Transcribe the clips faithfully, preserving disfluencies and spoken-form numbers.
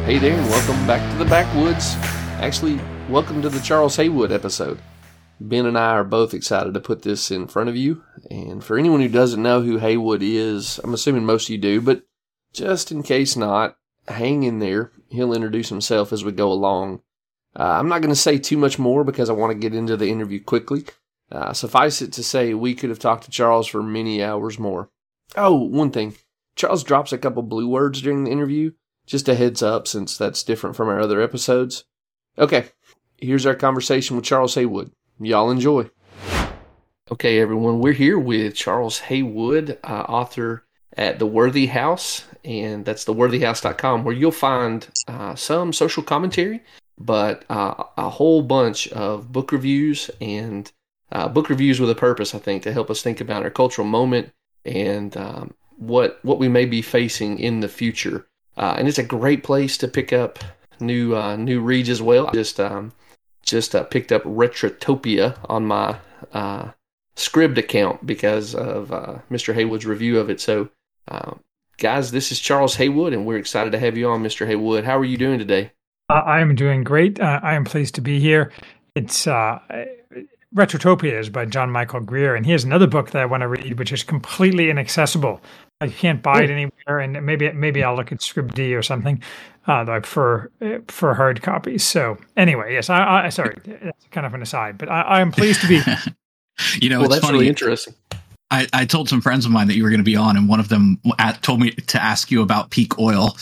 Hey there, and welcome back to the Backwoods. Actually, welcome to the Charles Haywood episode. Ben and I are both excited to put this in front of you. And for anyone who doesn't know who Haywood is, I'm assuming most of you do, but just in case not, hang in there. He'll introduce himself as we go along. Uh, I'm not going to say too much more because I want to get into the interview quickly. Uh, suffice it to say, we could have talked to Charles for many hours more. Oh, one thing. Charles drops a couple blue words during the interview. Just a heads up, since that's different from our other episodes. Okay, here's our conversation with Charles Haywood. Y'all enjoy. Okay, everyone, we're here with Charles Haywood, uh, author at The Worthy House, and that's the worthy house dot com, where you'll find uh, some social commentary, but uh, a whole bunch of book reviews, and uh, book reviews with a purpose, I think, to help us think about our cultural moment and um, what what we may be facing in the future. Uh, and it's a great place to pick up new uh, new reads as well. I just um, just uh, picked up Retrotopia on my uh, Scribd account because of uh, Mister Haywood's review of it. So, uh, guys, this is Charles Haywood, and we're excited to have you on, Mister Haywood. How are you doing today? Uh, I am doing great. Uh, I am pleased to be here. It's uh, Retrotopia is by John Michael Greer, and here's another book that I want to read, which is completely inaccessible. I can't buy it anywhere, and maybe maybe I'll look at Scribd or something. Uh, though I prefer for hard copies. So anyway, yes, I, I sorry, that's kind of an aside, but I, I am pleased to be. you know, well, it's that's funny. Really interesting. I, I told some friends of mine that you were going to be on, and one of them at, told me to ask you about peak oil.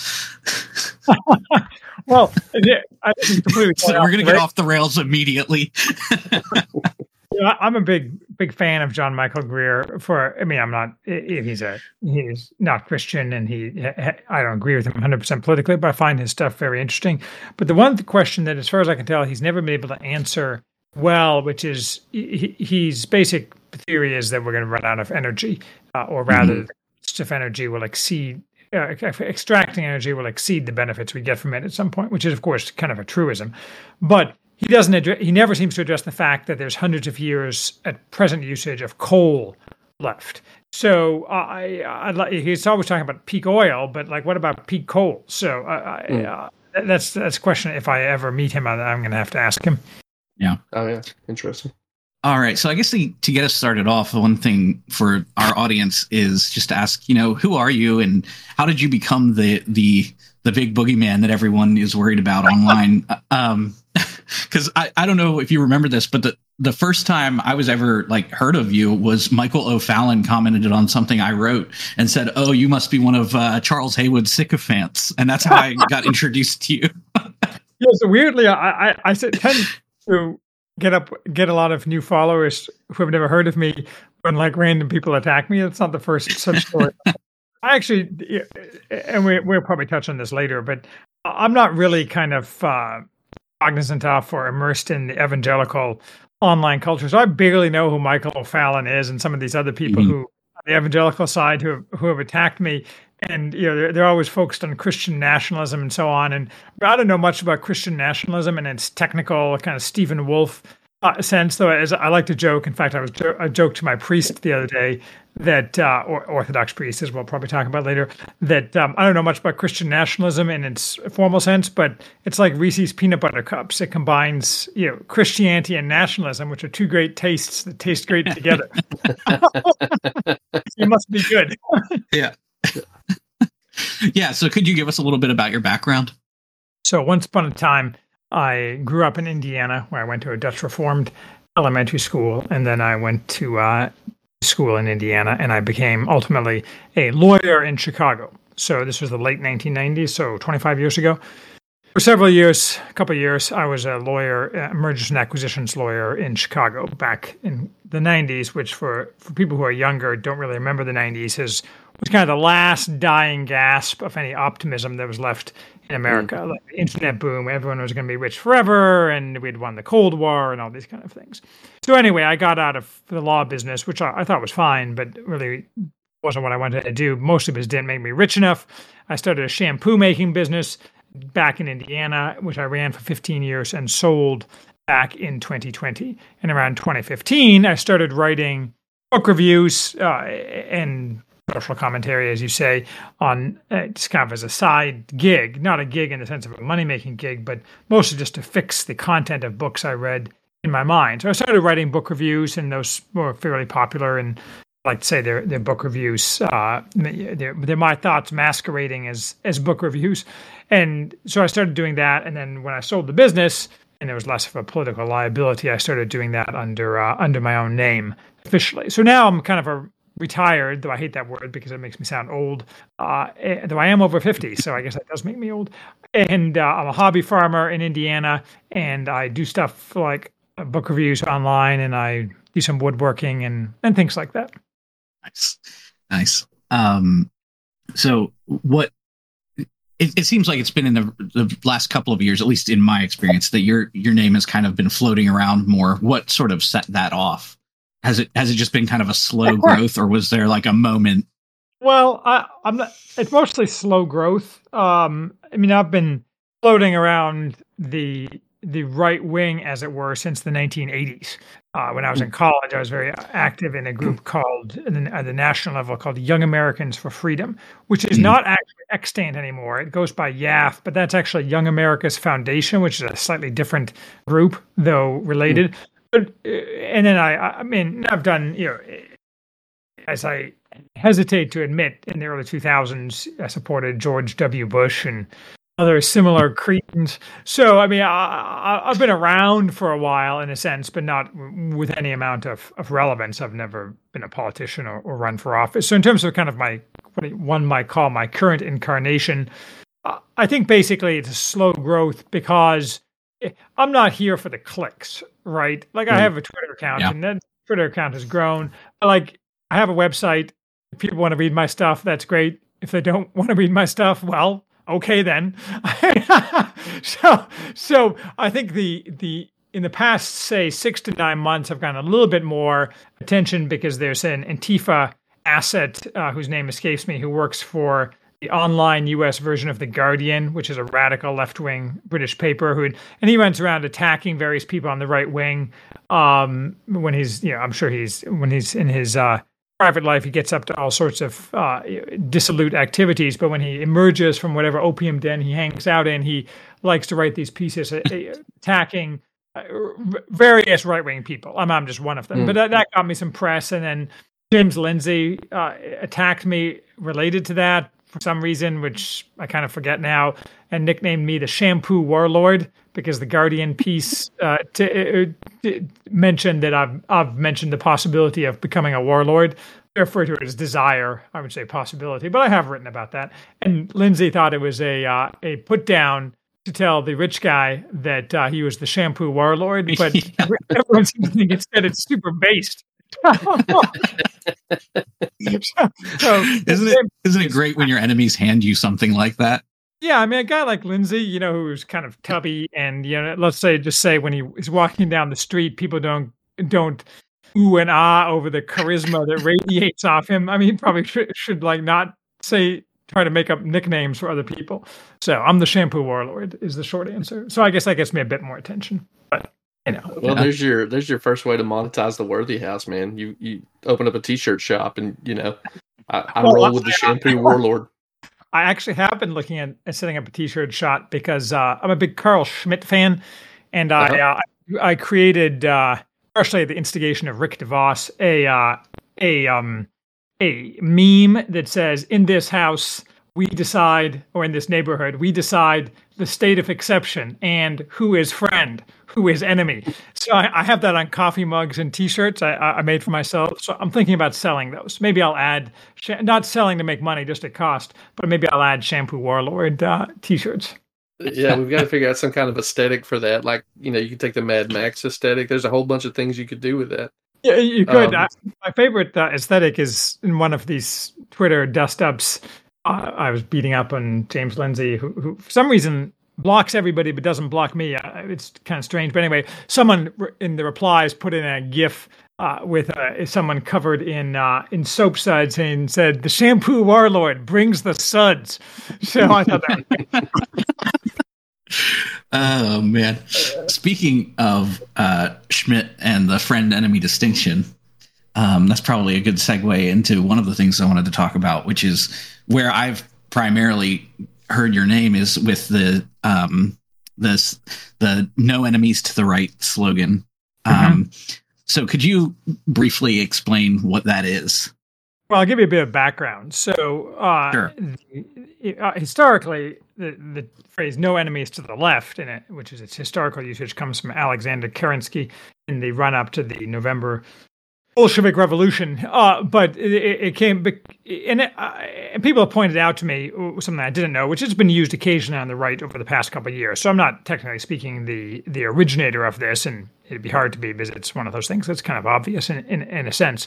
well, yeah, I, completely so we're going to get off the rails immediately. You know, I'm a big, big fan of John Michael Greer. For I mean, I'm not. He's a he's not Christian, and he I don't agree with him one hundred percent politically, but I find his stuff very interesting. But the one question that, as far as I can tell, he's never been able to answer well, which is he, he's basic theory is that we're going to run out of energy, uh, or rather, mm-hmm. the cost of energy will exceed. Uh, extracting energy will exceed the benefits we get from it at some point, which is, of course, kind of a truism, but. He doesn't. Address, he never seems to address the fact that there's hundreds of years at present usage of coal left. So I, I, I he's always talking about peak oil, but like, what about peak coal? So I, mm. uh, that's that's a question. If I ever meet him, I'm going to have to ask him. Yeah. Oh yeah. Interesting. All right. So I guess the, to get us started off, one thing for our audience is just to ask, you know, who are you and how did you become the the the big boogeyman that everyone is worried about online? um, Because I, I don't know if you remember this, but the, the first time I was ever like heard of you was Michael O'Fallon commented on something I wrote and said, "Oh, you must be one of uh, Charles Haywood's sycophants," and that's how I got introduced to you. Yeah, so weirdly, I I, I tend to get up get a lot of new followers who have never heard of me when like random people attack me. It's not the first such story. I actually, and we we'll probably touch on this later, but I'm not really kind of. Uh, cognizant of or immersed in the evangelical online culture. So I barely know who Michael O'Fallon is and some of these other people mm-hmm. who on the evangelical side who have, who have attacked me. And, you know, they're, they're always focused on Christian nationalism and so on. And I don't know much about Christian nationalism and its technical kind of Stephen Wolfe uh, sense, though, as I like to joke. In fact, I was jo- I joked to my priest the other day that, uh, or Orthodox priest, as we'll probably talk about later, that um, I don't know much about Christian nationalism in its formal sense, but it's like Reese's peanut butter cups. It combines, you know, Christianity and nationalism, which are two great tastes that taste great together. It must be good. Yeah. Yeah. So could you give us a little bit about your background? So once upon a time, I grew up in Indiana, where I went to a Dutch Reformed elementary school, and then I went to uh, school in Indiana, and I became ultimately a lawyer in Chicago. So this was the late nineteen nineties, so twenty-five years ago. For several years, a couple of years, I was a lawyer, uh, mergers and acquisitions lawyer in Chicago back in the nineties, which for, for people who are younger, don't really remember the nineties, is was kind of the last dying gasp of any optimism that was left in America. Mm. Like the internet boom, everyone was going to be rich forever, and we'd won the Cold War and all these kind of things. So anyway, I got out of the law business, which I, I thought was fine, but really wasn't what I wanted to do. Most of it didn't make me rich enough. I started a shampoo making business back in Indiana, which I ran for fifteen years and sold back in twenty twenty. And around twenty fifteen, I started writing book reviews uh, and social commentary, as you say, on uh, just kind of as a side gig, not a gig in the sense of a money-making gig, but mostly just to fix the content of books I read in my mind. So I started writing book reviews, and those were fairly popular. And I like to say they're, they're book reviews. Uh, they're, they're my thoughts masquerading as as book reviews. And so I started doing that. And then when I sold the business, and there was less of a political liability, I started doing that under uh, under my own name officially. So now I'm kind of a retired, though I hate that word because it makes me sound old, uh, though I am over fifty, so I guess that does make me old. And uh, I'm a hobby farmer in Indiana, and I do stuff like book reviews online, and I do some woodworking and, and things like that. Nice. Nice. Um, so what, it, it seems like it's been in the, the last couple of years, at least in my experience, that your your name has kind of been floating around more. What sort of set that off? Has it has it just been kind of a slow growth, or was there like a moment? Well, I, I'm not. It's mostly slow growth. Um, I mean, I've been floating around the the right wing, as it were, since the nineteen eighties. Uh, when I was in college, I was very active in a group called, at the national level, called Young Americans for Freedom, which is not actually extant anymore. It goes by Y A F, but that's actually Young America's Foundation, which is a slightly different group, though related. Mm. But, and then I, I mean, I've done, you know, as I hesitate to admit, in the early two thousands, I supported George W. Bush and other similar cretins. So, I mean, I, I, I've been around for a while in a sense, but not with any amount of, of relevance. I've never been a politician or, or run for office. So in terms of kind of my, what one might call my current incarnation, uh, I think basically it's a slow growth because I'm not here for the clicks, right? Like I have a Twitter account, yeah. and that Twitter account has grown. Like I have a website. If people want to read my stuff, that's great. If they don't want to read my stuff, well, okay then. so, so I think the the in the past, say six to nine months, I've gotten a little bit more attention because there's an Antifa asset uh, whose name escapes me, who works for the online U S version of The Guardian, which is a radical left-wing British paper, who and he runs around attacking various people on the right wing. Um, when he's, you know, I'm sure he's when he's in his uh, private life, he gets up to all sorts of uh, dissolute activities. But when he emerges from whatever opium den he hangs out in, he likes to write these pieces attacking uh, various right-wing people. I'm, I'm just one of them, mm. but that, that got me some press. And then James Lindsay uh, attacked me related to that for some reason, which I kind of forget now, and nicknamed me the Shampoo Warlord because the Guardian piece uh, t- uh, t- mentioned that I've I've mentioned the possibility of becoming a warlord. They refer to it as desire. I would say possibility, but I have written about that. And Lindsay thought it was a uh, a put down to tell the rich guy that uh, he was the Shampoo Warlord, but yeah. Everyone seems to think instead it's super based. so, so, isn't it isn't it great when your enemies hand you something like that? Yeah, I mean, a guy like Lindsay, you know, who's kind of tubby, and you know, let's say, just say when he is walking down the street, people don't don't ooh and ah over the charisma that radiates off him. I mean, he probably should, should like not say try to make up nicknames for other people. So I'm the Shampoo Warlord is the short answer. So I guess that gets me a bit more attention, but. You know, well, yeah. there's your there's your first way to monetize the Worthy House, man. You you open up a T-shirt shop, and you know, I, I well, roll with the Shampoo Warlord. I actually have been looking at, at setting up a T-shirt shop because uh, I'm a big Carl Schmitt fan, and uh-huh. I uh, I created uh, partially at the instigation of Rick DeVos a uh, a um a meme that says, "In this house we decide," or in this neighborhood we decide the state of exception and who is friend, who is enemy. So I, I have that on coffee mugs and T-shirts I, I made for myself. So I'm thinking about selling those. Maybe I'll add, not selling to make money, just at cost, but maybe I'll add Shampoo Warlord uh, T-shirts. Yeah, we've got to figure out some kind of aesthetic for that. Like, you know, you can take the Mad Max aesthetic. There's a whole bunch of things you could do with that. Yeah, you could. Um, I, my favorite uh, aesthetic is in one of these Twitter dust-ups. Uh, I was beating up on James Lindsay, who, who for some reason blocks everybody but doesn't block me. Uh, it's kind of strange. But anyway, someone in the replies put in a GIF uh, with uh, someone covered in uh, in soap suds and said, "The Shampoo Warlord brings the suds." So I thought that was Oh, man. Speaking of uh, Schmitt and the friend-enemy distinction, um, that's probably a good segue into one of the things I wanted to talk about, which is where I've primarily heard your name is with the um, this the "No enemies to the right" slogan. Mm-hmm. Um, so, could you briefly explain what that is? Well, I'll give you a bit of background. So, uh, sure. the, uh, historically, the, the phrase "no enemies to the left," in it, which is its historical usage, comes from Alexander Kerensky in the run-up to the November Bolshevik Revolution. Uh, but it, it came, and, it, uh, and people have pointed out to me something I didn't know, which has been used occasionally on the right over the past couple of years. So I'm not technically speaking the the originator of this, and it'd be hard to be because it's one of those things that's kind of obvious in in, in a sense.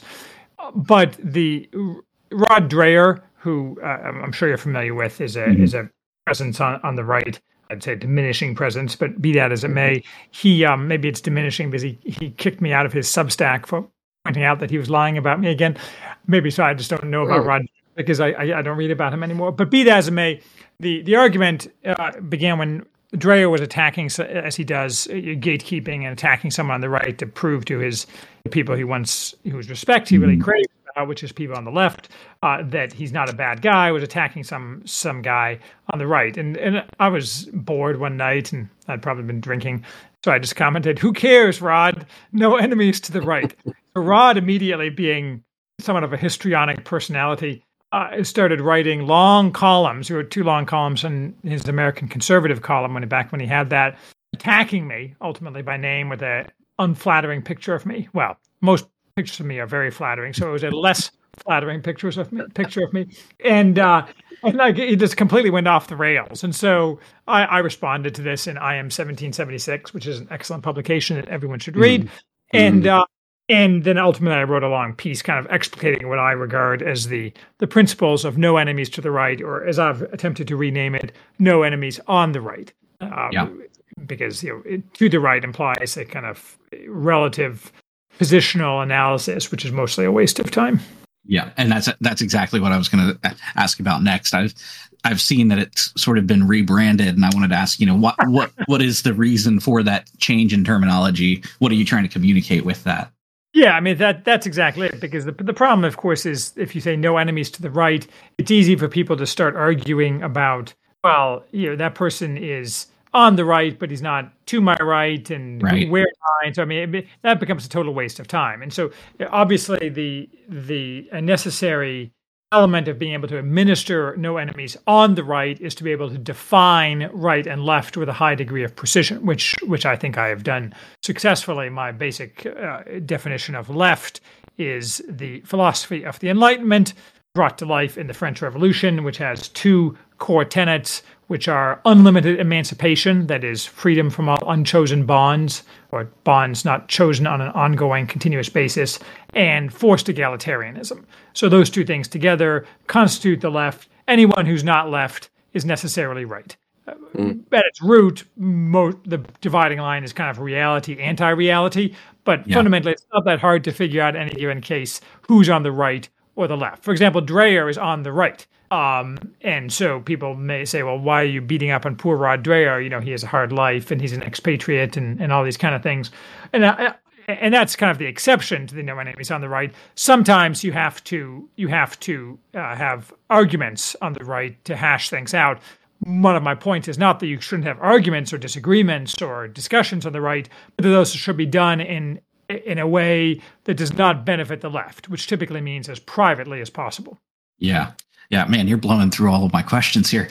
But the Rod Dreher, who uh, I'm sure you're familiar with, is a mm-hmm. is a presence on, on the right. I'd say diminishing presence, but be that as it may, he um, maybe it's diminishing because he, he kicked me out of his Substack for pointing out that he was lying about me again. Maybe so I just don't know about oh. Rod because I, I I don't read about him anymore. But be that as it may, the the argument uh, began when Dreher was attacking, as he does, gatekeeping and attacking someone on the right to prove to his the people he wants, whose respect he really mm-hmm. craves, uh, which is people on the left, uh, that he's not a bad guy. Was attacking some some guy on the right, and and I was bored one night, and I'd probably been drinking, so I just commented, "Who cares, Rod? No enemies to the right." So Rod, immediately being somewhat of a histrionic personality, Uh, started writing long columns. He wrote two long columns in his American Conservative column when back when he had that, attacking me ultimately by name with a unflattering picture of me. Well, most pictures of me are very flattering, so it was a less flattering pictures of me, picture of me, and uh, and like it just completely went off the rails. And so I, I responded to this in I M seventeen seventy-six, which is an excellent publication that everyone should read, mm-hmm. and. Uh, And then ultimately I wrote a long piece kind of explicating what I regard as the, the principles of no enemies to the right, or as I've attempted to rename it, no enemies on the right. Um, yeah. Because you know, it, to the right implies a kind of relative positional analysis, which is mostly a waste of time. Yeah, and that's that's exactly what I was going to ask about next. I've I've seen that it's sort of been rebranded, and I wanted to ask, you know, what what what is the reason for that change in terminology? What are you trying to communicate with that? Yeah, I mean, that that's exactly it, because the the problem, of course, is if you say no enemies to the right, it's easy for people to start arguing about, well, you know, that person is on the right, but he's not to my right, and right. where mine. So, I mean, it, that becomes a total waste of time. And so, obviously, the the a necessary element of being able to administer no enemies on the right is to be able to define right and left with a high degree of precision, which which I think I have done successfully. My basic uh, definition of left is the philosophy of the Enlightenment brought to life in the French Revolution, which has two core tenets, which are unlimited emancipation, that is freedom from all unchosen bonds, or bonds not chosen on an ongoing, continuous basis, and forced egalitarianism. So those two things together constitute the left. Anyone who's not left is necessarily right. Mm. At its root, mo- the dividing line is kind of reality, anti-reality, but yeah. fundamentally it's not that hard to figure out in any given case who's on the right or the left. For example, Dreher is on the right. Um, and so people may say, well, why are you beating up on poor Rod Dreher? You know, he has a hard life and he's an expatriate and, and all these kind of things. And uh, and that's kind of the exception to the no enemies on the right. Sometimes you have to you have to uh, have arguments on the right to hash things out. One of my points is not that you shouldn't have arguments or disagreements or discussions on the right, but that those should be done in in a way that does not benefit the left, which typically means as privately as possible. Yeah. Yeah, man, you're blowing through all of my questions here.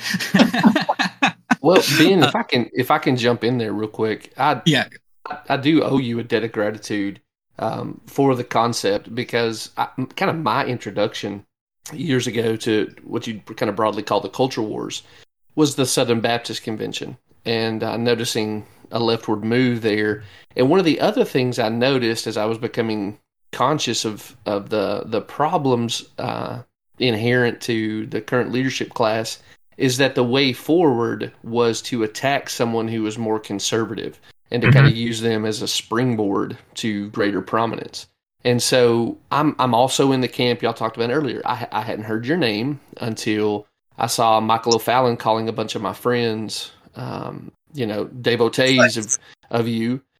Well, Ben, if I can, if I can jump in there real quick, I yeah, I, I do owe you a debt of gratitude um, for the concept, because I, kind of my introduction years ago to what you kind of broadly call the culture wars was the Southern Baptist Convention, and uh, noticing a leftward move there. And one of the other things I noticed as I was becoming conscious of of the the problems Uh, inherent to the current leadership class is that the way forward was to attack someone who was more conservative and to mm-hmm. kind of use them as a springboard to greater prominence. And so I'm I'm also in the camp y'all talked about earlier. I, I hadn't heard your name until I saw Michael O'Fallon calling a bunch of my friends, um, you know, devotees of, of you.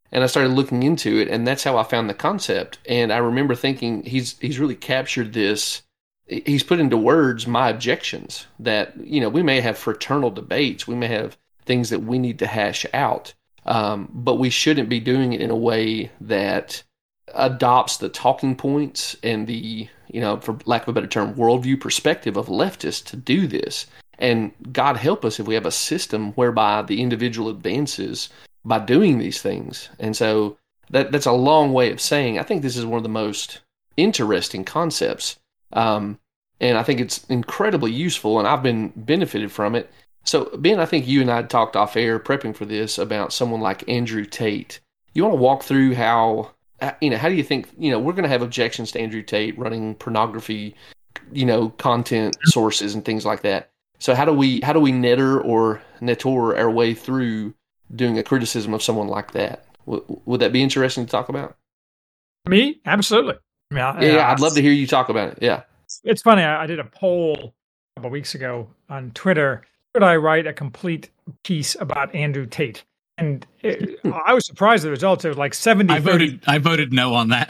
And I started looking into it, and that's how I found the concept. And I remember thinking he's he's really captured this. He's put into words my objections that, you know, we may have fraternal debates. We may have things that we need to hash out. Um, but we shouldn't be doing it in a way that adopts the talking points and the, you know, for lack of a better term, worldview perspective of leftists to do this. And God help us if we have a system whereby the individual advances by doing these things. And so that that's a long way of saying I think this is one of the most interesting concepts. Um, and I think it's incredibly useful, and I've been benefited from it. So, Ben, I think you and I talked off air prepping for this about someone like Andrew Tate. You want to walk through how, you know, how do you think, you know, we're going to have objections to Andrew Tate running pornography, you know, content sources and things like that. So how do we, how do we netter or netor our way through doing a criticism of someone like that? W- would that be interesting to talk about? Me? Absolutely. Yeah, yeah, yeah, I'd love to hear you talk about it. Yeah. It's funny. I, I did a poll a couple of weeks ago on Twitter. Should I write a complete piece about Andrew Tate? And it, I was surprised at the results. It was like seventy. I voted. I voted no on that.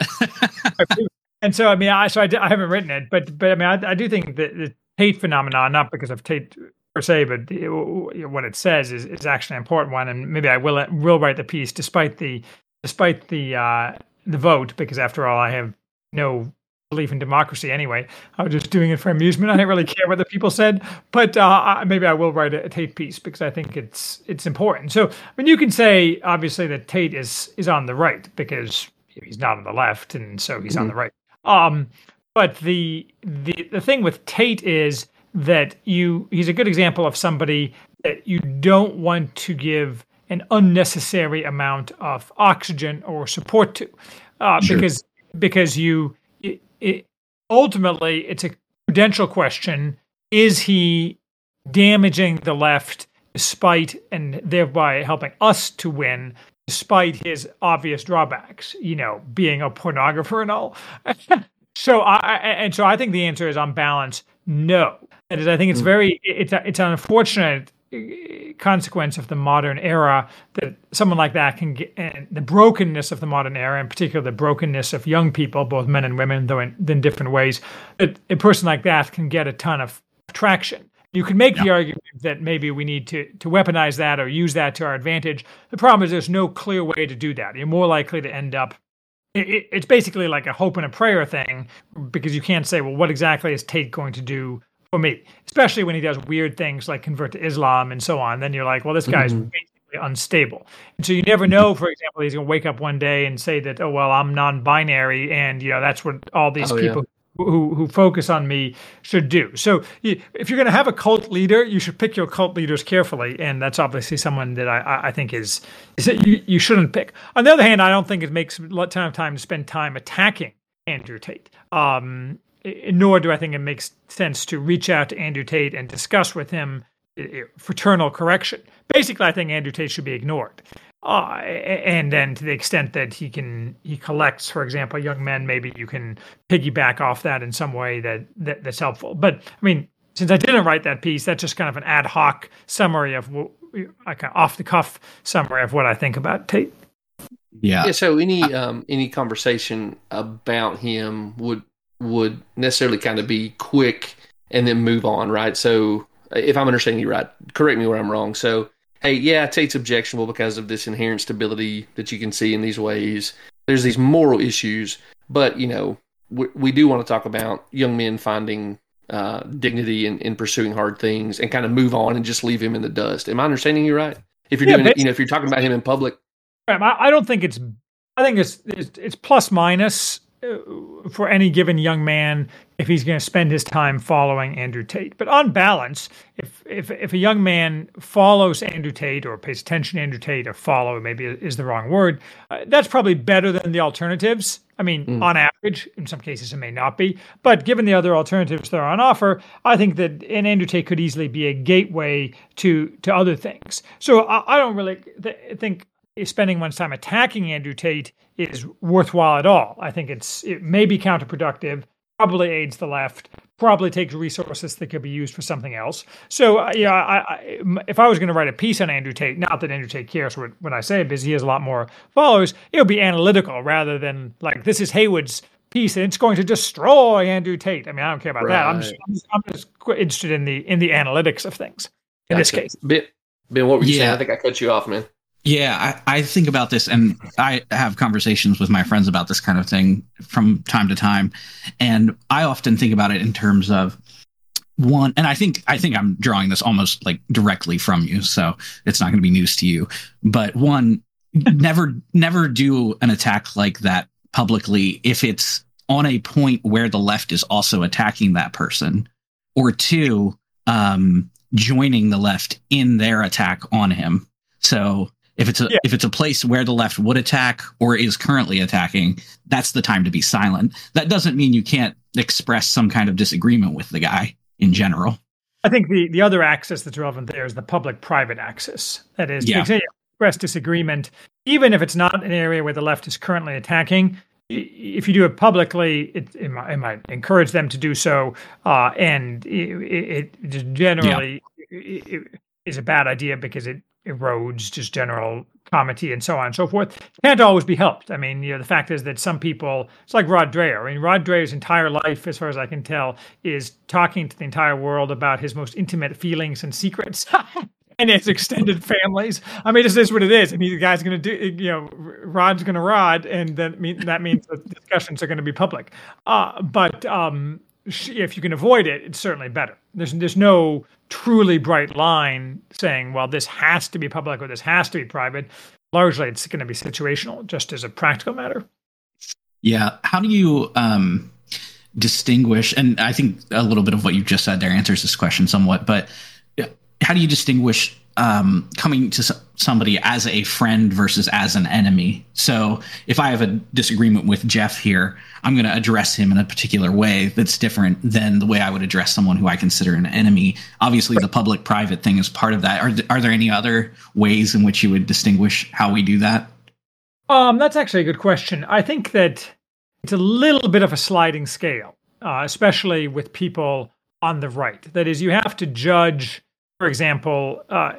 And so, I mean, I so I, did, I haven't written it, but but I mean, I, I do think that the Tate phenomenon, not because of Tate per se, but it, what it says is, is actually an important one. And maybe I will will write the piece despite the despite the uh, the vote, because after all, I have no belief in democracy anyway. I was just doing it for amusement. I didn't really care what the people said, but uh, maybe I will write a, a Tate piece because I think it's it's important. So, I mean, you can say obviously that Tate is is on the right because he's not on the left, and so he's mm-hmm. on the right. Um, but the the the thing with Tate is that you he's a good example of somebody that you don't want to give an unnecessary amount of oxygen or support to, uh, sure. because because you. It, it, ultimately, it's a prudential question. Is he damaging the left despite, and thereby helping us to win, despite his obvious drawbacks, you know, being a pornographer and all? so I, and so I think the answer is on balance, no. That is, I think it's very, it's, it's an unfortunate consequence of the modern era that someone like that can get, and the brokenness of the modern era, in particular the brokenness of young people, both men and women, though in, in different ways, that a person like that can get a ton of traction. You can make yeah. the argument that maybe we need to to weaponize that or use that to our advantage. The problem is there's no clear way to do that. You're more likely to end up it, it's basically like a hope and a prayer thing, because you can't say, well, what exactly is Tate going to do for me, especially when he does weird things like convert to Islam and so on. Then you're like, well, this guy's mm-hmm. basically unstable. And so you never know, for example, he's going to wake up one day and say that, oh, well, I'm non-binary. And, you know, that's what all these oh, people yeah. who, who focus on me should do. So you, if you're going to have a cult leader, you should pick your cult leaders carefully. And that's obviously someone that I, I think is, is that you, you shouldn't pick. On the other hand, I don't think it makes a lot of time to spend time attacking Andrew Tate. Um, Nor do I think it makes sense to reach out to Andrew Tate and discuss with him fraternal correction. Basically, I think Andrew Tate should be ignored. Uh, and then to the extent that he can, he collects, for example, young men, maybe you can piggyback off that in some way that, that that's helpful. But I mean, since I didn't write that piece, that's just kind of an ad hoc summary of, like an off the cuff summary of what I think about Tate. Yeah. Yeah. So any um, any conversation about him would. would necessarily kind of be quick and then move on, right? So if I'm understanding you right, correct me where I'm wrong. So, hey, yeah, Tate's objectionable because of this inherent stability that you can see in these ways. There's these moral issues, but, you know, we, we do want to talk about young men finding uh, dignity in, in pursuing hard things and kind of move on and just leave him in the dust. Am I understanding you right? If you're yeah, doing it, you know, if you're talking about him in public. I don't think it's, I think it's, it's, it's plus minus for any given young man if he's going to spend his time following Andrew Tate. But on balance, if if if a young man follows Andrew Tate or pays attention to Andrew Tate, or follow maybe is the wrong word, uh, that's probably better than the alternatives. I mean, mm. on average, in some cases it may not be, but given the other alternatives that are on offer, I think that an Andrew Tate could easily be a gateway to to other things. So I, I don't really th- think spending one's time attacking Andrew Tate is worthwhile at all. I think it's it may be counterproductive, probably aids the left, probably takes resources that could be used for something else. So, uh, yeah, I, I, if I was going to write a piece on Andrew Tate, not that Andrew Tate cares what, what I say, because he has a lot more followers, it would be analytical rather than like, this is Haywood's piece and it's going to destroy Andrew Tate. I mean, I don't care about right. that. I'm just, I'm just, I'm just interested in the in the analytics of things in gotcha. This case. Ben, Ben, what were you yeah. saying? I think I cut you off, man. Yeah, I, I think about this, and I have conversations with my friends about this kind of thing from time to time, and I often think about it in terms of one. And I think I think I'm drawing this almost like directly from you, so it's not going to be news to you. But one, never never do an attack like that publicly if it's on a point where the left is also attacking that person, or two, um, joining the left in their attack on him. So. If it's a yeah. if it's a place where the left would attack or is currently attacking, that's the time to be silent. That doesn't mean you can't express some kind of disagreement with the guy in general. I think the, the other axis that's relevant there is the public-private axis. That is, yeah. to express disagreement, even if it's not an area where the left is currently attacking. If you do it publicly, it, it, might, it might encourage them to do so, uh, and it, it generally yeah. it, it is a bad idea because it erodes just general comity and so on and so forth. Can't always be helped. I mean, you know, the fact is that some people, it's like Rod Dreher. I mean, Rod Dreher's entire life, as far as I can tell, is talking to the entire world about his most intimate feelings and secrets. And his extended families. I mean, this is what it is. I mean, the guy's going to do, you know, Rod's going to rod, and that, mean, that means the discussions are going to be public. Uh, but um, if you can avoid it, it's certainly better. There's there's no truly bright line saying, well, this has to be public or this has to be private. Largely, it's going to be situational, just as a practical matter. Yeah. How do you um, distinguish, and I think a little bit of what you just said there answers this question somewhat, but how do you distinguish um, coming to somebody as a friend versus as an enemy? So if I have a disagreement with Jeff here, I'm going to address him in a particular way that's different than the way I would address someone who I consider an enemy. Obviously, the public-private thing is part of that. Are, th- are there any other ways in which you would distinguish how we do that? Um, that's actually a good question. I think that it's a little bit of a sliding scale, uh, especially with people on the right. That is, you have to judge, for example, uh,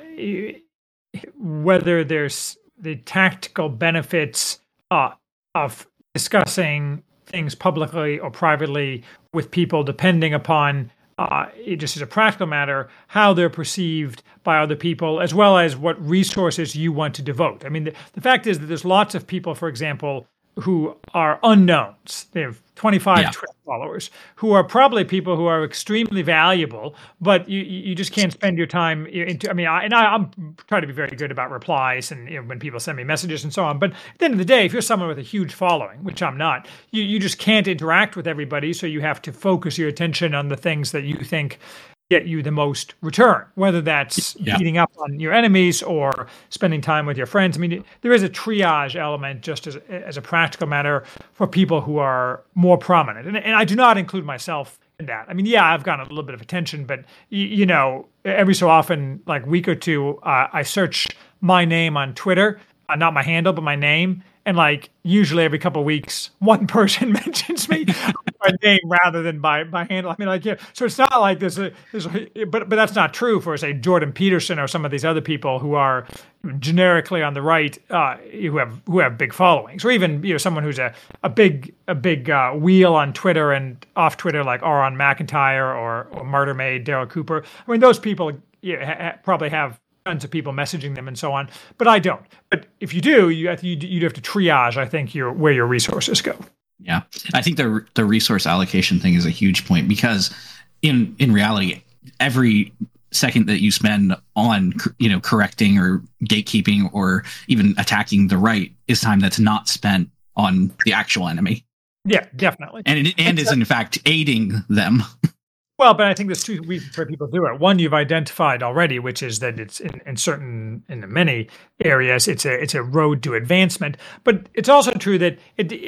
whether there's the tactical benefits uh, of discussing things publicly or privately with people, depending upon, uh, just as a practical matter, how they're perceived by other people, as well as what resources you want to devote. I mean, the, the fact is that there's lots of people, for example, who are unknowns. They have twenty-five yeah. Twitter followers, who are probably people who are extremely valuable, but you you just can't spend your time into. I mean, I, and I, I'm trying to be very good about replies and, you know, when people send me messages and so on. But at the end of the day, if you're someone with a huge following, which I'm not, you you just can't interact with everybody. So you have to focus your attention on the things that you think get you the most return, whether that's yeah. beating up on your enemies or spending time with your friends. I mean, there is a triage element just as, as a practical matter for people who are more prominent. And, and I do not include myself in that. I mean, yeah, I've gotten a little bit of attention, but, you, you know, every so often, like week or two, uh, I search my name on Twitter, uh, not my handle, but my name. And like usually every couple of weeks, one person mentions me by name rather than by by handle. I mean, like, yeah. So it's not like there's a, there's a, but but that's not true for, say, Jordan Peterson or some of these other people who are generically on the right, uh, who have who have big followings, or even, you know, someone who's a a big a big uh, wheel on Twitter and off Twitter, like Aaron McIntyre or or Murder Maid, Daryl Cooper. I mean, those people, you know, ha- probably have tons of people messaging them and so on, but I don't. But if you do, you have to, you'd have to triage, I think, your where your resources go. Yeah, I think the the resource allocation thing is a huge point, because in in reality, every second that you spend on, you know, correcting or gatekeeping or even attacking the right is time that's not spent on the actual enemy. Yeah, definitely, and it, and is in fact aiding them. Well, but I think there's two reasons why people do it. One, you've identified already, which is that it's in, in certain, in many areas, it's a it's a road to advancement. But it's also true that it,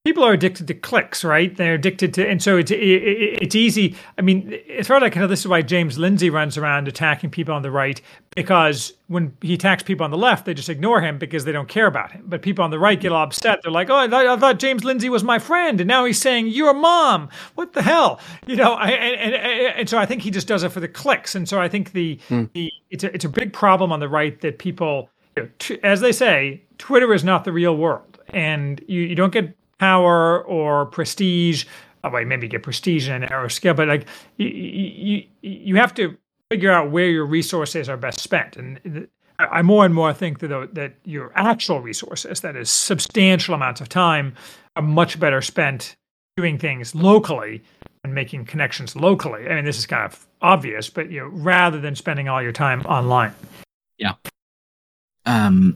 people are addicted to clicks, right? They're addicted to, and so it's it, it, it's easy. I mean, as far as I can tell, this is why James Lindsay runs around attacking people on the right, because when he attacks people on the left, they just ignore him because they don't care about him. But people on the right get all upset. They're like, "Oh, I thought, I thought James Lindsay was my friend, and now he's saying your mom. What the hell?" You know, I, and, and and so I think he just does it for the clicks. And so I think the mm. the it's a it's a big problem on the right that people, you know, t- as they say, Twitter is not the real world, and you, you don't get power or prestige. Oh, wait, maybe you get prestige in a narrow scale, but like you, you, you have to figure out where your resources are best spent. And I more and more think that that your actual resources, that is substantial amounts of time, are much better spent doing things locally and making connections locally. I mean, this is kind of obvious, but you know, rather than spending all your time online. Yeah. Um.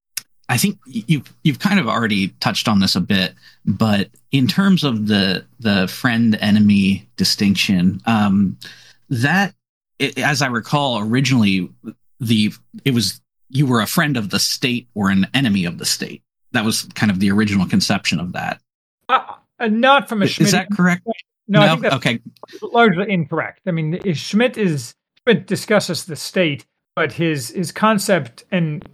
I think you've you've kind of already touched on this a bit, but in terms of the the friend enemy distinction, um, that it, as I recall, originally the it was you were a friend of the state or an enemy of the state. That was kind of the original conception of that. Uh, not from a Schmitt. Is that correct? No, no? I think that's okay. largely incorrect. I mean, Schmitt is Schmitt discusses the state, but his his concept and.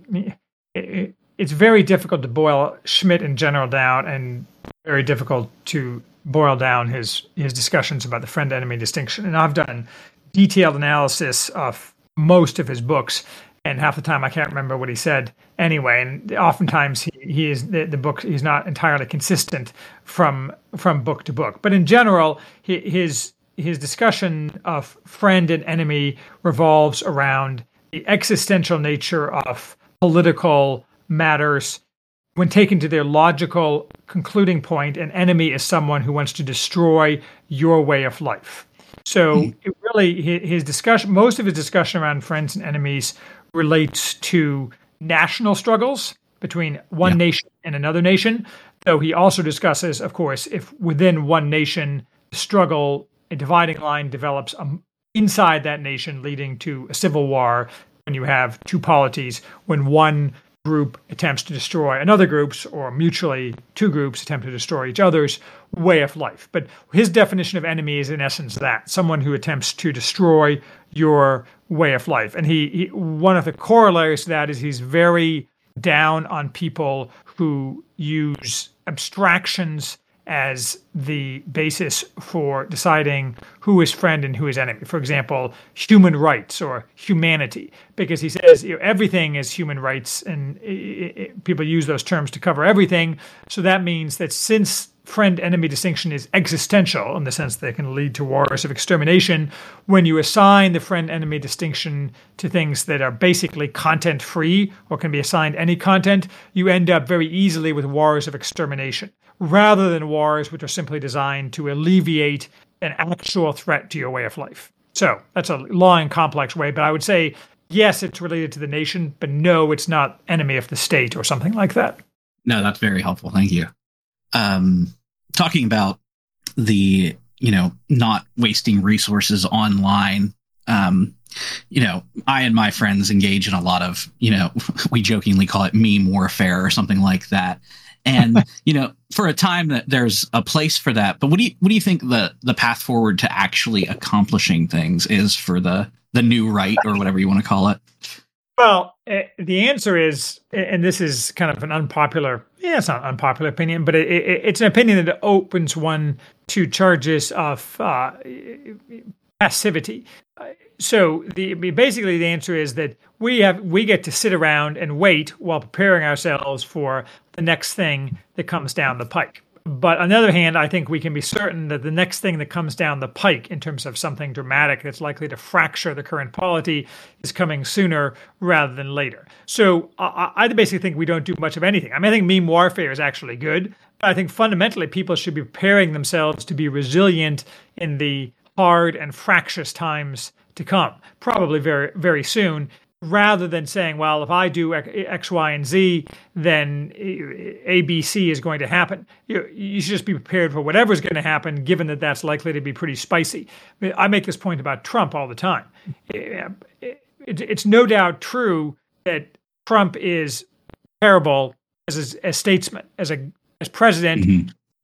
It, It's very difficult to boil Schmitt in general down, and very difficult to boil down his his discussions about the friend-enemy distinction. And I've done detailed analysis of most of his books, and half the time I can't remember what he said anyway. And oftentimes he, he is the, the book is not entirely consistent from from book to book. But in general, he, his his discussion of friend and enemy revolves around the existential nature of political matters. When taken to their logical concluding point, an enemy is someone who wants to destroy your way of life. So mm. it really, his discussion, most of his discussion around friends and enemies relates to national struggles between one yeah. nation and another nation. Though he also discusses, of course, if within one nation, the struggle, a dividing line develops um, inside that nation, leading to a civil war when you have two polities, when one group attempts to destroy another group's, or mutually two groups attempt to destroy each other's way of life. But his definition of enemy is in essence that, someone who attempts to destroy your way of life. And he, he one of the corollaries to that is he's very down on people who use abstractions as the basis for deciding who is friend and who is enemy. For example, human rights or humanity, because he says, you know, everything is human rights, and it, it, people use those terms to cover everything. So that means that since friend-enemy distinction is existential in the sense that it can lead to wars of extermination, when you assign the friend-enemy distinction to things that are basically content-free or can be assigned any content, you end up very easily with wars of extermination, rather than wars which are simply designed to alleviate an actual threat to your way of life. So that's a long and complex way, but I would say, yes, it's related to the nation, but no, it's not enemy of the state or something like that. No, that's very helpful. Thank you. Um, talking about the, you know, not wasting resources online, um, you know, I and my friends engage in a lot of, you know, we jokingly call it meme warfare or something like that. And, you know, for a time that there's a place for that. But what do you what do you think the the path forward to actually accomplishing things is for the the new right, or whatever you want to call it? Well, uh, the answer is, and this is kind of an unpopular, yeah, it's not an unpopular opinion, but it, it, it's an opinion that opens one to charges of uh, passivity. Uh, so the basically the answer is that we have we get to sit around and wait while preparing ourselves for the next thing that comes down the pike. But on the other hand, I think we can be certain that the next thing that comes down the pike in terms of something dramatic that's likely to fracture the current polity is coming sooner rather than later. So I, I basically think we don't do much of anything. I mean, I think meme warfare is actually good, but I think fundamentally people should be preparing themselves to be resilient in the hard and fractious times to come, probably very, very soon, rather than saying, well, if I do X, Y, and Z, then A, B, C is going to happen. You, you should just be prepared for whatever's going to happen, given that that's likely to be pretty spicy. I mean, I make this point about Trump all the time. It, it, it's no doubt true that Trump is terrible as a as statesman, as a as president, mm-hmm. a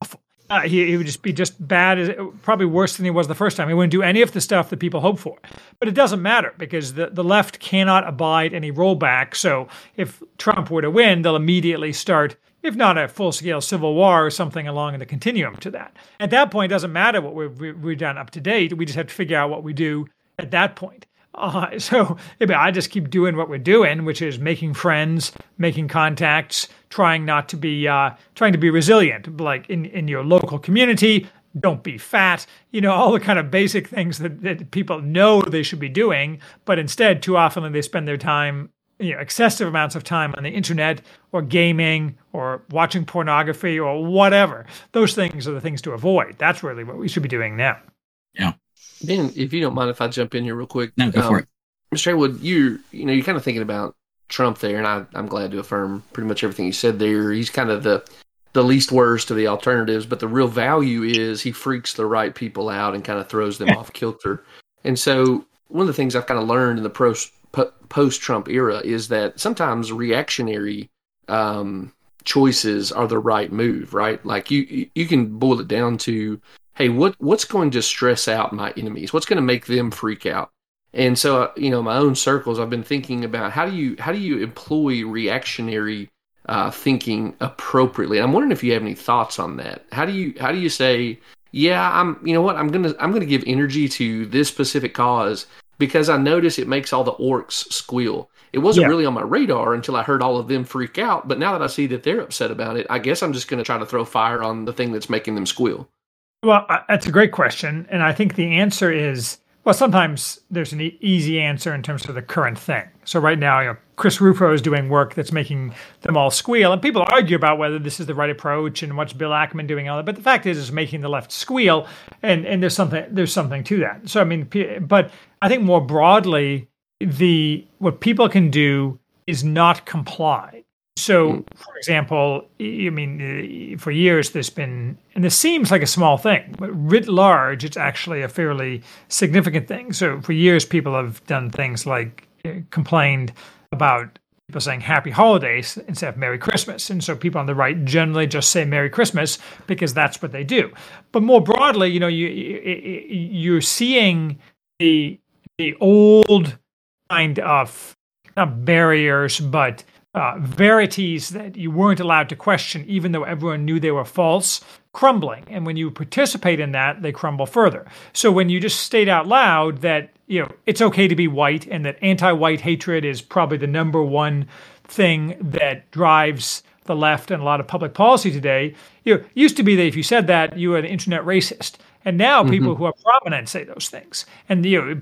Uh, he, he would just be just bad, as probably worse than he was the first time. He wouldn't do any of the stuff that people hope for. But it doesn't matter because the, the left cannot abide any rollback. So if Trump were to win, they'll immediately start, if not a full-scale civil war or something along the continuum to that. At that point, it doesn't matter what we've, we've done up to date. We just have to figure out what we do at that point. Uh, so I just keep doing what we're doing, which is making friends, making contacts, trying not to be, uh, trying to be resilient, like in, in your local community. Don't be fat, you know, all the kind of basic things that, that people know they should be doing, but instead, too often they spend their time, you know, excessive amounts of time on the internet or gaming or watching pornography or whatever. Those things are the things to avoid. That's really what we should be doing now. Yeah. Ben, if you don't mind if I jump in here real quick. No, go um, for it. Mister Haywood, you you know, you're kind of thinking about Trump there, and I, I'm glad to affirm pretty much everything you said there. He's kind of the, the least worst of the alternatives, but the real value is he freaks the right people out and kind of throws them off kilter. And so one of the things I've kind of learned in the pro, po- post-Trump era is that sometimes reactionary um, choices are the right move, right? Like you you can boil it down to, hey, what what's going to stress out my enemies? What's going to make them freak out? And so, uh, you know, my own circles, I've been thinking about how do you how do you employ reactionary uh, thinking appropriately? And I'm wondering if you have any thoughts on that. How do you how do you say, yeah, I'm you know what I'm gonna I'm gonna give energy to this specific cause because I notice it makes all the orcs squeal. It wasn't Yeah. really on my radar until I heard all of them freak out. But now that I see that they're upset about it, I guess I'm just going to try to throw fire on the thing that's making them squeal. Well, uh, that's a great question. And I think the answer is, well, sometimes there's an e- easy answer in terms of the current thing. So right now, you know, Chris Rufo is doing work that's making them all squeal. And people argue about whether this is the right approach and what's Bill Ackman doing all that. But the fact is, it's making the left squeal. And, and there's something there's something to that. So, I mean, p- but I think more broadly, the what people can do is not comply. So, for example, I mean, for years there's been, and this seems like a small thing, but writ large, it's actually a fairly significant thing. So, for years, people have done things like uh, complained about people saying Happy Holidays instead of Merry Christmas. And so, people on the right generally just say Merry Christmas because that's what they do. But more broadly, you know, you, you you're seeing the the old kind of not barriers, but Uh, verities that you weren't allowed to question, even though everyone knew they were false, crumbling. And when you participate in that, they crumble further. So when you just state out loud that, you know, it's okay to be white and that anti-white hatred is probably the number one thing that drives the left and a lot of public policy today, you know, it used to be that if you said that, you were an internet racist. And now people mm-hmm. who are prominent say those things. And you know,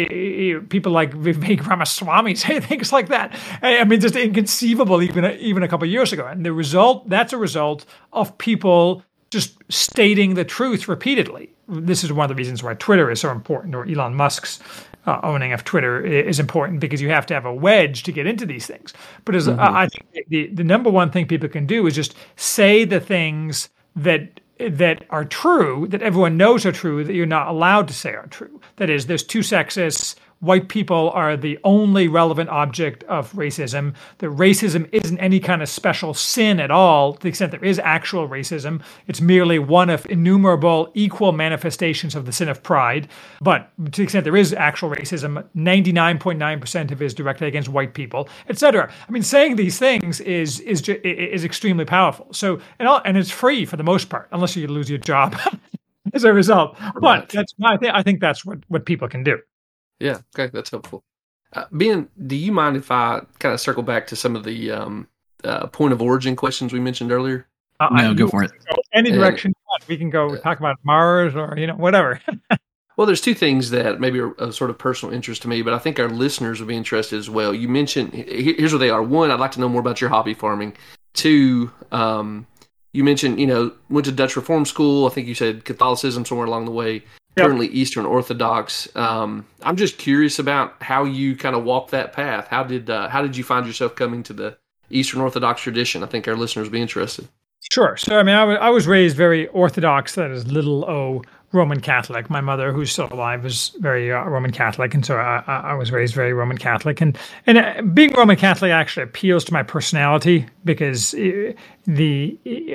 p- people like Vivek Ramaswamy say things like that. I mean, just inconceivable even, even a couple of years ago. And the result, that's a result of people just stating the truth repeatedly. This is one of the reasons why Twitter is so important, or Elon Musk's uh, owning of Twitter is important, because you have to have a wedge to get into these things. But as, mm-hmm. uh, I think the, the number one thing people can do is just say the things that that are true, that everyone knows are true, that you're not allowed to say are true. That is, there's two sexes. White people are the only relevant object of racism. That racism isn't any kind of special sin at all, to the extent there is actual racism. It's merely one of innumerable equal manifestations of the sin of pride. But to the extent there is actual racism, ninety-nine point nine percent of it is directed against white people, et cetera. I mean, saying these things is is is extremely powerful. So, and all, and it's free for the most part, unless you lose your job as a result. But that's I think I think that's what, what people can do. Yeah, okay, that's helpful. Uh, Ben, do you mind if I kind of circle back to some of the um, uh, point of origin questions we mentioned earlier? Uh, no, I, go for it. Any direction you want. We can go uh, talk about Mars or, you know, whatever. Well, there's two things that maybe are of sort of personal interest to me, but I think our listeners would be interested as well. You mentioned, here's what they are. One, I'd like to know more about your hobby farming. Two, um, you mentioned, you know, went to Dutch Reform School. I think you said Catholicism somewhere along the way. Yep. Currently Eastern Orthodox. Um, I'm just curious about how you kind of walked that path. How did uh, how did you find yourself coming to the Eastern Orthodox tradition? I think our listeners would be interested. Sure. So, I mean, I, w- I was raised very Orthodox, that is little o Roman Catholic. My mother, who's still alive, was very uh, Roman Catholic, and so I, I was raised very Roman Catholic. And and uh, being Roman Catholic actually appeals to my personality, because uh, the uh,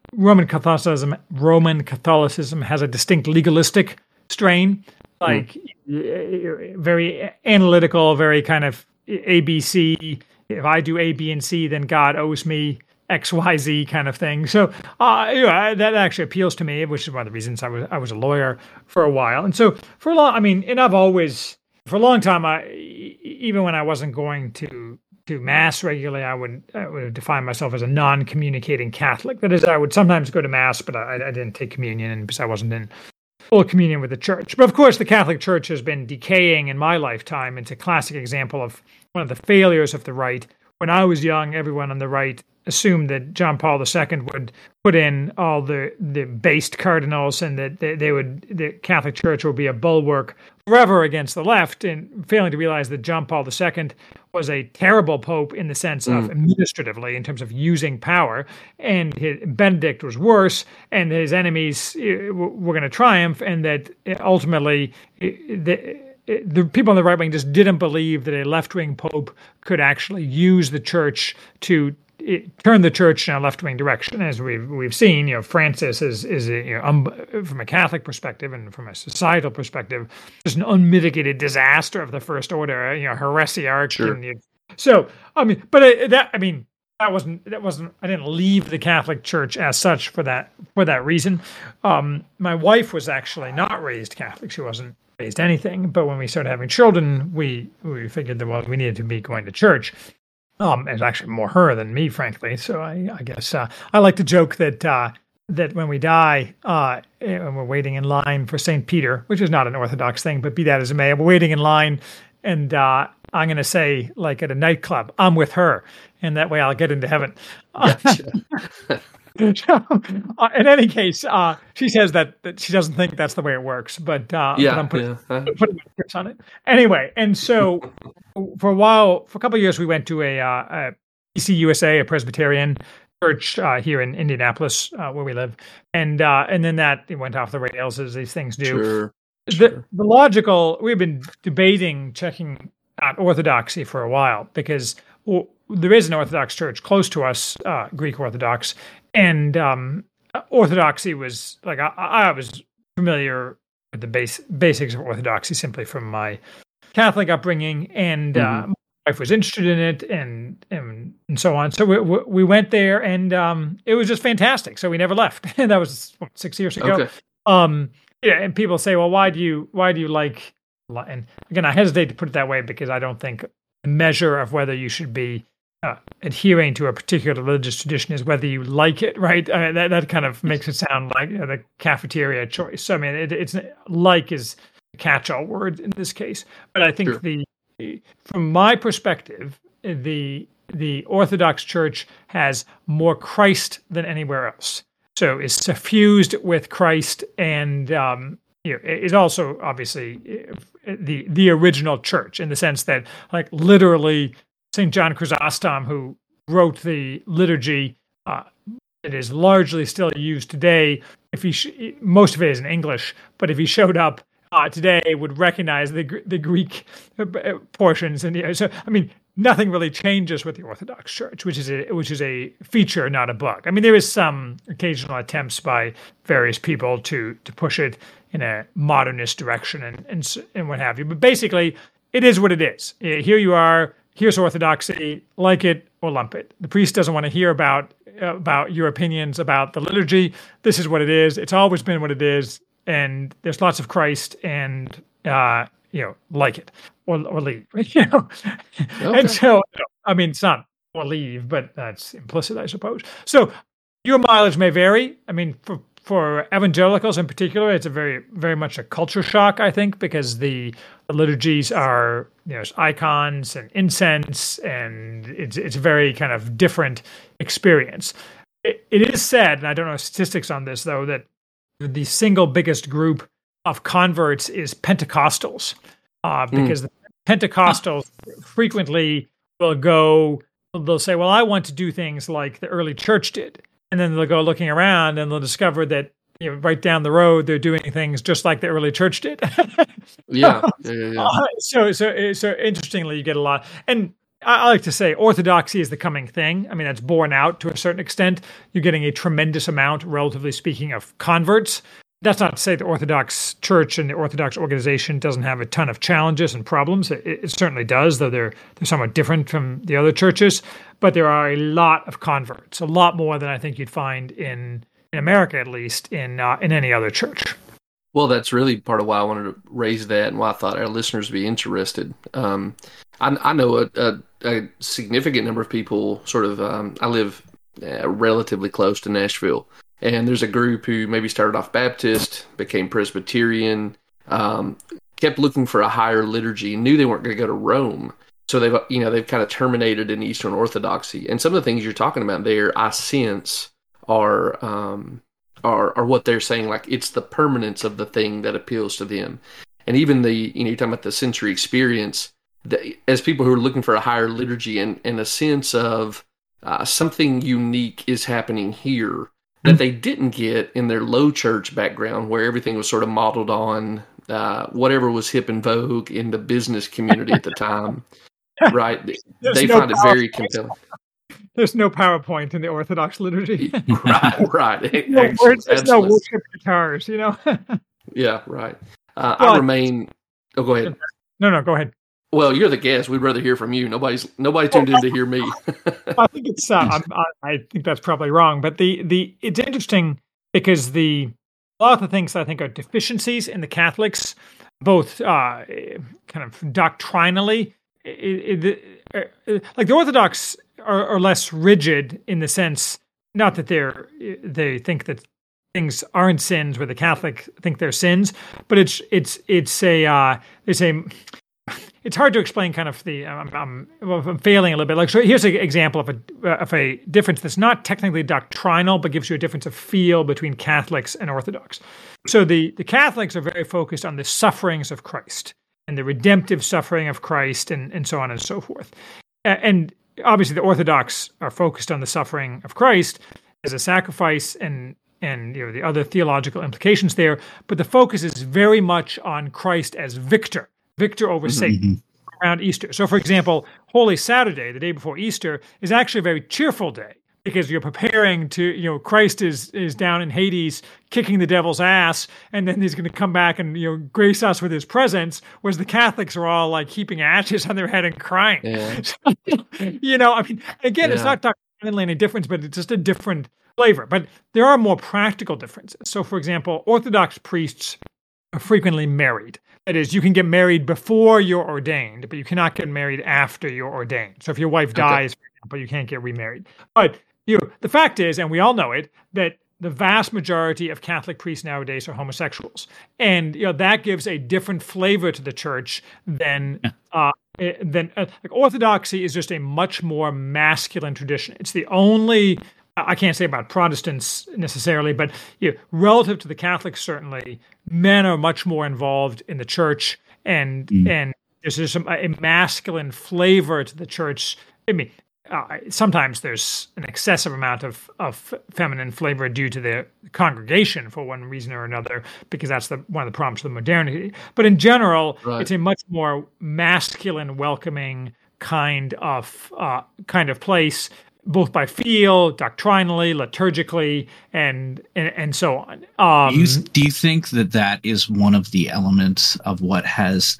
Roman Catholicism Roman Catholicism has a distinct legalistic strain, like mm. very analytical, very kind of A B C. If I do A, B, and C, then God owes me X, Y, Z kind of thing. So uh, you know, that actually appeals to me, which is one of the reasons I was I was a lawyer for a while. And so for a long, I mean, and I've always for a long time, I even when I wasn't going to to mass regularly, I would I would define myself as a non-communicating Catholic. That is, I would sometimes go to mass, but I, I didn't take communion because I wasn't in full communion with the church. But of course, the Catholic Church has been decaying in my lifetime. It's a classic example of one of the failures of the right. When I was young, everyone on the right assumed that John Paul the Second would put in all the, the based cardinals and that they, they would the Catholic Church would be a bulwark forever against the left, and failing to realize that John Paul the Second was a terrible pope in the sense mm. of administratively, in terms of using power, and his, Benedict was worse, and his enemies were going to triumph, and that ultimately the the people on the right wing just didn't believe that a left-wing pope could actually use the church to it, turn the church in a left-wing direction. As we've we've seen, you know, Francis is is a, you know, um, from a Catholic perspective and from a societal perspective, just an unmitigated disaster of the first order. You know, heresiarch. Sure. And, you know, so I mean, but uh, that I mean. That wasn't. That wasn't. I didn't leave the Catholic Church as such for that. For that reason, um, my wife was actually not raised Catholic. She wasn't raised anything. But when we started having children, we we figured that well, we needed to be going to church. Um, it's actually more her than me, frankly. So I, I guess uh, I like to joke that uh, that when we die, uh, and we're waiting in line for Saint Peter, which is not an Orthodox thing, but be that as it may, we're waiting in line, and uh, I'm going to say, like at a nightclub, I'm with her. And that way I'll get into heaven. Gotcha. uh, in any case, uh, she says that, that she doesn't think that's the way it works, but, uh, yeah, but I'm putting, yeah. Uh-huh. putting my tips on it. Anyway, and so for a while, for a couple of years, we went to a, uh, a P C U S A, a Presbyterian church uh, here in Indianapolis, uh, where we live. And uh, and then that it went off the rails, as these things do. Sure. The, sure. the logical, we've been debating checking out Orthodoxy for a while because well, there is an Orthodox church close to us, uh, Greek Orthodox, and um, Orthodoxy was like I, I was familiar with the base, basics of Orthodoxy simply from my Catholic upbringing, and mm-hmm. uh, my wife was interested in it, and and, and so on. So we we went there, and um, it was just fantastic. So we never left, and that was what, six years ago. Okay. Um, yeah, and people say, well, why do you why do you like? And again, I hesitate to put it that way because I don't think the measure of whether you should be Uh, adhering to a particular religious tradition is whether you like it, right? I mean, that, that kind of makes it sound like you know, the cafeteria choice. So, I mean, it, it's like is a catch-all word in this case. But I think sure. the, from my perspective, the the Orthodox Church has more Christ than anywhere else. So is suffused with Christ, and um, you know, is also obviously the the original church in the sense that, like, literally. Saint John Chrysostom, who wrote the liturgy, uh, it is largely still used today. If he, sh- most of it is in English, but if he showed up uh, today, would recognize the the Greek portions. And you know, so, I mean, nothing really changes with the Orthodox Church, which is a which is a feature, not a bug. I mean, there is some occasional attempts by various people to to push it in a modernist direction and and and what have you. But basically, it is what it is. Here you are. Here's Orthodoxy, like it or lump it. The priest doesn't want to hear about uh, about your opinions about the liturgy. This is what it is. It's always been what it is, and there's lots of Christ, and uh, you know, like it or or leave. You know, okay. And so I mean, it's not or leave, but that's implicit, I suppose. So your mileage may vary. I mean, for for evangelicals in particular, it's a very very much a culture shock, I think, because the, the liturgies are you know icons and incense, and it's it's a very kind of different experience. It, it is said, and I don't know statistics on this though, that the single biggest group of converts is Pentecostals, uh, because mm. the Pentecostals frequently will go, they'll say, well, I want to do things like the early church did. And then they'll go looking around and they'll discover that you know, right down the road, they're doing things just like the early church did. yeah. yeah, yeah, yeah. Uh, so, so, so interestingly, you get a lot. And I like to say orthodoxy is the coming thing. I mean, that's borne out to a certain extent. You're getting a tremendous amount, relatively speaking, of converts. That's not to say the Orthodox Church and the Orthodox organization doesn't have a ton of challenges and problems. It, it certainly does, though they're they're somewhat different from the other churches. But there are a lot of converts, a lot more than I think you'd find in in America, at least, in uh, in any other church. Well, that's really part of why I wanted to raise that and why I thought our listeners would be interested. Um, I, I know a, a, a significant number of people sort of, um, I live uh, relatively close to Nashville, and there's a group who maybe started off Baptist, became Presbyterian, um, kept looking for a higher liturgy and knew they weren't going to go to Rome. So they've, you know, they've kind of terminated in Eastern Orthodoxy. And some of the things you're talking about there, I sense are, um, are, are what they're saying. Like, it's the permanence of the thing that appeals to them. And even the, you know, you're talking about the sensory experience, the, as people who are looking for a higher liturgy and, and a sense of uh, something unique is happening here that they didn't get in their low church background, where everything was sort of modeled on uh, whatever was hip and vogue in the business community at the time. Right? There's They no find it very compelling. There's no PowerPoint in the Orthodox liturgy. Right, right. no, words, there's no Absolutely. worship guitars, you know? Yeah, right. Uh, Well, I remain. Oh, go ahead. no, no, go ahead. Well, you're the guest. We'd rather hear from you. Nobody's nobody tuned in to hear me. I think it's. Uh, I'm, I, I think that's probably wrong, but the the it's interesting because the a lot of the things that I think are deficiencies in the Catholics, both uh, kind of doctrinally, it, it, it, like the Orthodox are, are less rigid in the sense, not that they're they think that things aren't sins where the Catholic think they're sins, but it's it's it's a uh, there's a it's hard to explain kind of the, I'm, I'm, I'm failing a little bit. Like, so here's an example of a, of a difference that's not technically doctrinal, but gives you a difference of feel between Catholics and Orthodox. So the, the Catholics are very focused on the sufferings of Christ and the redemptive suffering of Christ and, and so on and so forth. And obviously the Orthodox are focused on the suffering of Christ as a sacrifice and and you know the other theological implications there, but the focus is very much on Christ as victor. Victor over Satan around Easter. So, for example, Holy Saturday, the day before Easter, is actually a very cheerful day because you're preparing to, you know, Christ is is down in Hades kicking the devil's ass, and then he's going to come back and, you know, grace us with his presence, whereas the Catholics are all like heaping ashes on their head and crying. Yeah. So, you know, I mean, again, Yeah. it's not doctrinally any difference, but it's just a different flavor. But there are more practical differences. So, for example, Orthodox priests are frequently married. That is, you can get married before you're ordained, but you cannot get married after you're ordained. So if your wife dies, for example, you can't get remarried. But you know, the fact is, and we all know it, that the vast majority of Catholic priests nowadays are homosexuals. And you know, that gives a different flavor to the church than Yeah. uh, eh, than uh, like Orthodoxy is just a much more masculine tradition. It's the only I can't say about Protestants necessarily, but you know, relative to the Catholics, certainly, men are much more involved in the church, and Mm. and there's just a, a masculine flavor to the church. I mean, uh, sometimes there's an excessive amount of, of feminine flavor due to the congregation for one reason or another, because that's the one of the problems of the modernity. But in general, Right. it's a much more masculine, welcoming kind of uh, kind of place, both by feel, doctrinally, liturgically, and and, and so on. Um, do, you, do you think that that is one of the elements of what has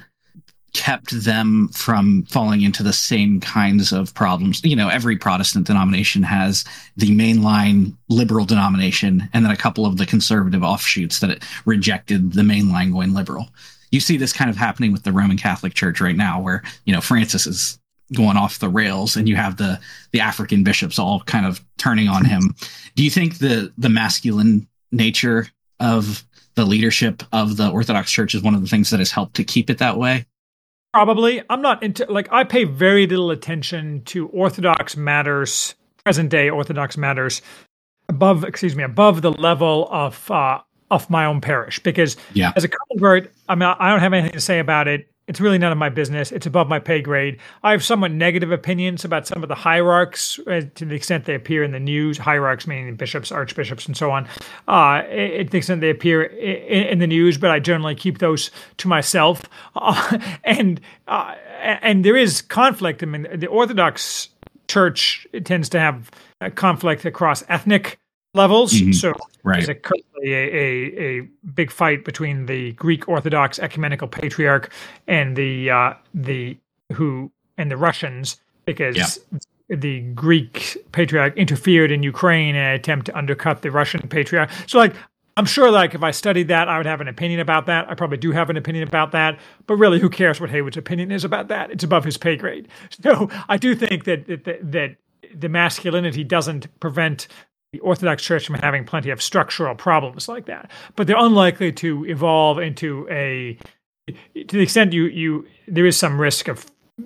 kept them from falling into the same kinds of problems? You know, every Protestant denomination has the mainline liberal denomination and then a couple of the conservative offshoots that it rejected the mainline going liberal. You see this kind of happening with the Roman Catholic Church right now, where, you know, Francis is going off the rails and you have the the African bishops all kind of turning on him. Do you think the the masculine nature of the leadership of the Orthodox Church is one of the things that has helped to keep it that way? Probably. I'm not into, like, I pay very little attention to Orthodox matters, present day Orthodox matters, above, excuse me, above the level of uh, of my own parish, because Yeah. as a convert, I mean, I don't have anything to say about it It's really none of my business. It's above my pay grade. I have somewhat negative opinions about some of the hierarchs uh, to the extent they appear in the news. Hierarchs meaning bishops, archbishops, and so on. Uh, to the extent they appear in, in the news, but I generally keep those to myself. Uh, and uh, and there is conflict. I mean, the Orthodox Church tends to have a conflict across ethnic levels. Mm-hmm. So right. there's a, currently a, a, a big fight between the Greek Orthodox Ecumenical Patriarch and the uh, the who and the Russians because yeah. the Greek Patriarch interfered in Ukraine in an attempt to undercut the Russian Patriarch. So like I'm sure like if I studied that, I would have an opinion about that. I probably do have an opinion about that, but really who cares what Haywood's opinion is about that? It's above his pay grade. So I do think that that, that the masculinity doesn't prevent the Orthodox Church from having plenty of structural problems like that, but they're unlikely to evolve into a, to the extent you, you there is some risk of,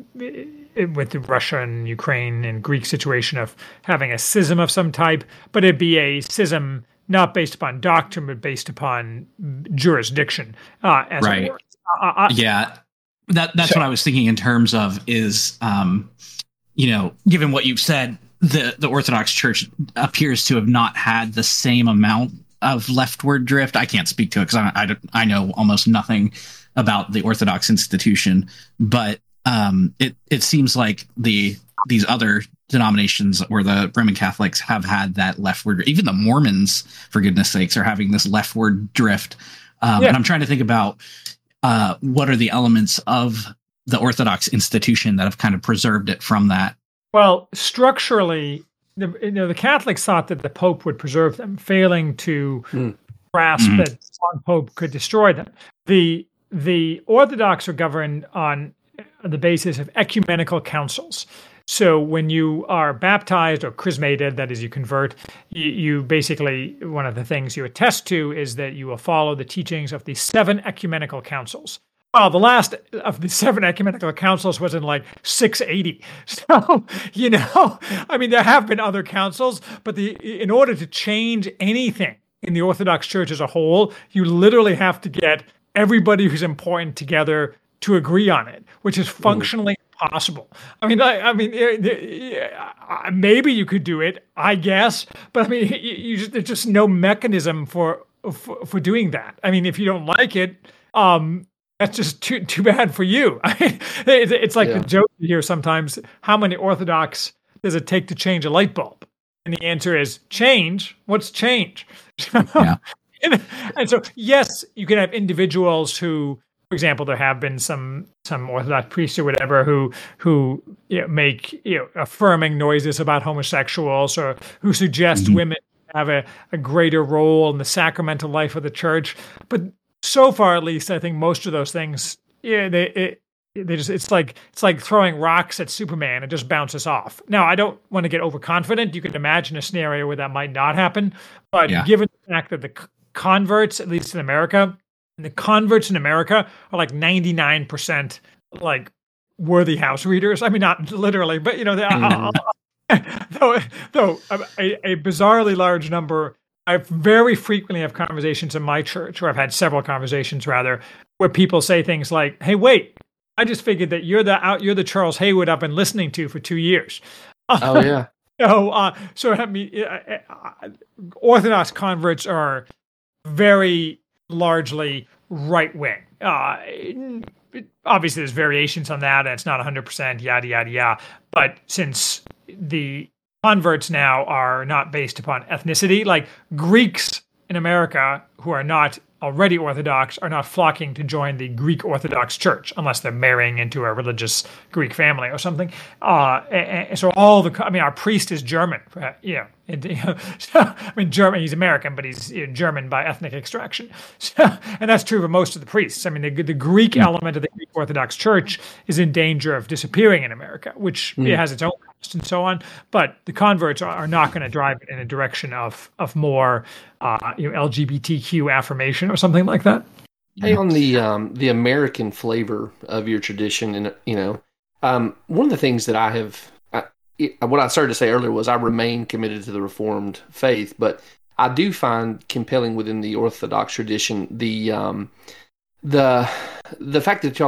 with the Russia and Ukraine and Greek situation of having a schism of some type, but it'd be a schism not based upon doctrine, but based upon jurisdiction. Uh, as right. It were. Uh, uh, yeah. That, that's so, what I was thinking in terms of is, um, you know, given what you've said, the, the Orthodox Church appears to have not had the same amount of leftward drift. I can't speak to it because I, I, I know almost nothing about the Orthodox institution, but um, it, it seems like the these other denominations or the Roman Catholics have had that leftward. Even the Mormons, for goodness sakes, are having this leftward drift. Um, yeah. And I'm trying to think about uh, what are the elements of the Orthodox institution that have kind of preserved it from that. Well, structurally, the, you know, the Catholics thought that the Pope would preserve them, failing to mm. grasp mm. that one Pope could destroy them. The the Orthodox are governed on the basis of ecumenical councils. So when you are baptized or chrismated, that is, you convert, you, you basically, one of the things you attest to is that you will follow the teachings of the seven ecumenical councils. Well, the last of the seven ecumenical councils was in like six eighty. So, you know, I mean, there have been other councils, but the in order to change anything in the Orthodox Church as a whole, you literally have to get everybody who's important together to agree on it, which is functionally impossible. I mean, I, I mean, maybe you could do it, I guess, but I mean, you, you just, there's just no mechanism for, for for doing that. I mean, if you don't like it, um, that's just too too bad for you. I mean, it's, it's like yeah. the joke you hear sometimes: how many Orthodox does it take to change a light bulb? And the answer is change. What's change? Yeah. and, and so, yes, you can have individuals who, for example, there have been some some Orthodox priests or whatever who who you know, make you know affirming noises about homosexuals or who suggest mm-hmm. women have a, a greater role in the sacramental life of the church. But so far, at least, I think most of those things, yeah, they it, they just it's like it's like throwing rocks at Superman. It just bounces off. Now, I don't want to get overconfident. You can imagine a scenario where that might not happen, but yeah. given the fact that the converts, at least in America, the converts in America are like ninety-nine percent like worthy house readers. I mean, not literally, but you know, mm. though, though a, a bizarrely large number. I very frequently have conversations in my church, or I've had several conversations rather, where people say things like, "Hey, wait, I just figured that you're the out, you're the Charles Haywood I've been listening to for two years." Oh yeah. so, uh, so I mean, uh, uh, Orthodox converts are very largely right wing. Uh, obviously, there's variations on that, and it's not one hundred percent yada yada yada. But since the converts now are not based upon ethnicity, like Greeks in America who are not already Orthodox are not flocking to join the Greek Orthodox Church unless they're marrying into a religious Greek family or something. Uh, and, and so all the, I mean, our priest is German, uh, you know, and, you know so, I mean, German, he's American, but he's you know, German by ethnic extraction. So, and that's true for most of the priests. I mean, the, the Greek mm. element of the Greek Orthodox Church is in danger of disappearing in America, which mm. it has its own cost and so on. But the converts are, are not going to drive it in a direction of of more uh, you know, L G B T Q affirmation or something like that. Hey, on the um, the American flavor of your tradition, and you know, um, one of the things that I have, I, it, what I started to say earlier was I remain committed to the Reformed faith, but I do find compelling within the Orthodox tradition the um, the the fact that y'all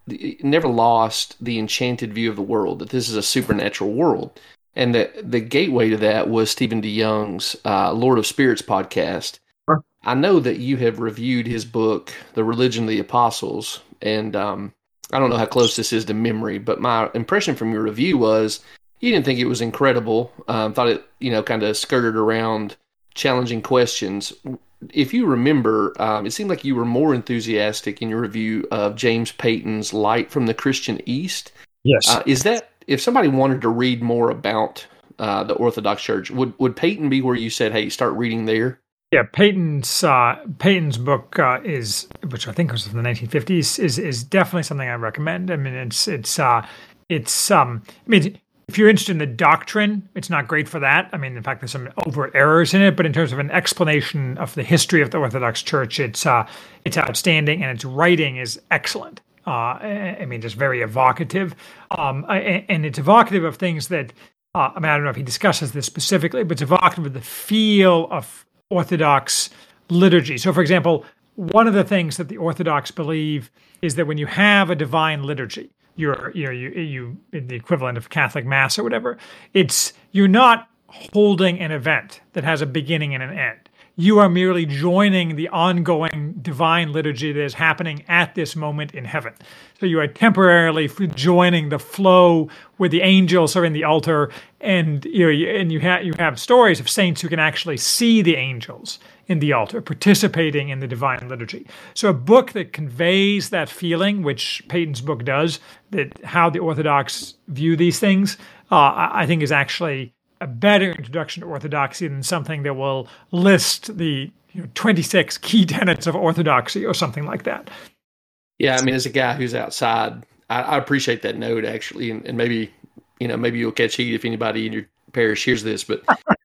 it never lost the enchanted view of the world, that this is a supernatural world. And the, the gateway to that was Stephen DeYoung's uh, Lord of Spirits podcast. Sure. I know that you have reviewed his book, The Religion of the Apostles, and um, I don't know how close this is to memory, but my impression from your review was you didn't think it was incredible. Um, thought it, you know, kind of skirted around challenging questions. If you remember, um, it seemed like you were more enthusiastic in your review of James Payton's Light from the Christian East. Yes. Uh, is that, if somebody wanted to read more about uh, the Orthodox Church, would, would Payton be where you said, hey, start reading there? Yeah, Payton's uh, Payton's book uh, is, which I think was from the nineteen fifties, is is definitely something I recommend. I mean, it's it's uh, it's um, I mean, if you're interested in the doctrine, it's not great for that. I mean, in fact, there's some overt errors in it, but in terms of an explanation of the history of the Orthodox Church, it's uh, it's outstanding, and its writing is excellent. Uh, I mean, just very evocative, um, and it's evocative of things that uh, I mean, I don't know if he discusses this specifically, but it's evocative of the feel of Orthodox liturgy. So, for example, one of the things that the Orthodox believe is that when you have a divine liturgy, you're, you know, you, you, in the equivalent of Catholic Mass or whatever, it's, you're not holding an event that has a beginning and an end. You are merely joining the ongoing divine liturgy that is happening at this moment in heaven. So you are temporarily joining the flow where the angels are in the altar, and you know, you, and you have you have stories of saints who can actually see the angels in the altar, participating in the divine liturgy. So a book that conveys that feeling, which Payton's book does, that how the Orthodox view these things, uh, I think is actually a better introduction to Orthodoxy than something that will list the you know, twenty-six key tenets of Orthodoxy or something like that. Yeah, I mean, as a guy who's outside, I, I appreciate that note, actually, and, and maybe, you know, maybe you'll catch heat if anybody in your parish hears this, but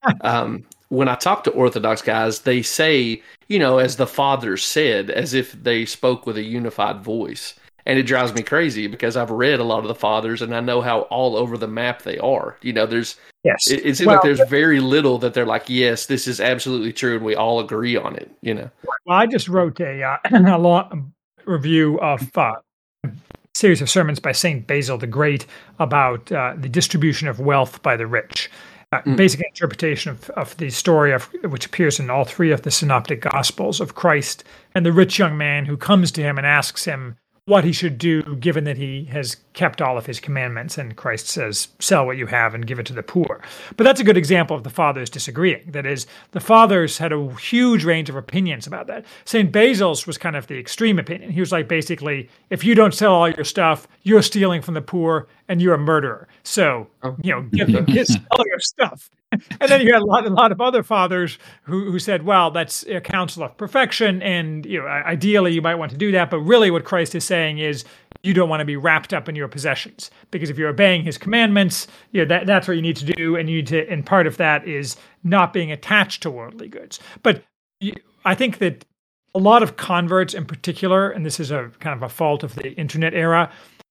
um, when I talk to Orthodox guys, they say, you know, as the fathers said, as if they spoke with a unified voice. And it drives me crazy because I've read a lot of the fathers and I know how all over the map they are. You know, there's, yes. it, it seems well, like there's very little that they're like, yes, this is absolutely true. And we all agree on it, you know. Well, I just wrote a, uh, a long review of uh, a series of sermons by Saint Basil the Great about uh, the distribution of wealth by the rich. Uh, mm. Basic interpretation of, of the story of which appears in all three of the synoptic gospels of Christ and the rich young man who comes to him and asks him what he should do given that he has kept all of his commandments. And Christ says, sell what you have and give it to the poor. But that's a good example of the fathers disagreeing. That is, the fathers had a huge range of opinions about that. Saint Basil's was kind of the extreme opinion. He was like, basically, if you don't sell all your stuff, you're stealing from the poor and you're a murderer. So, you know, get, get sell your stuff. And then you had a lot, a lot of other fathers who, who said, well, that's a counsel of perfection, and you know, ideally you might want to do that, but really what Christ is saying is you don't want to be wrapped up in your possessions, because if you're obeying his commandments, you know, that, that's what you need to do, and you need to, and part of that is not being attached to worldly goods. But you, I think that a lot of converts in particular, and this is a kind of a fault of the internet era,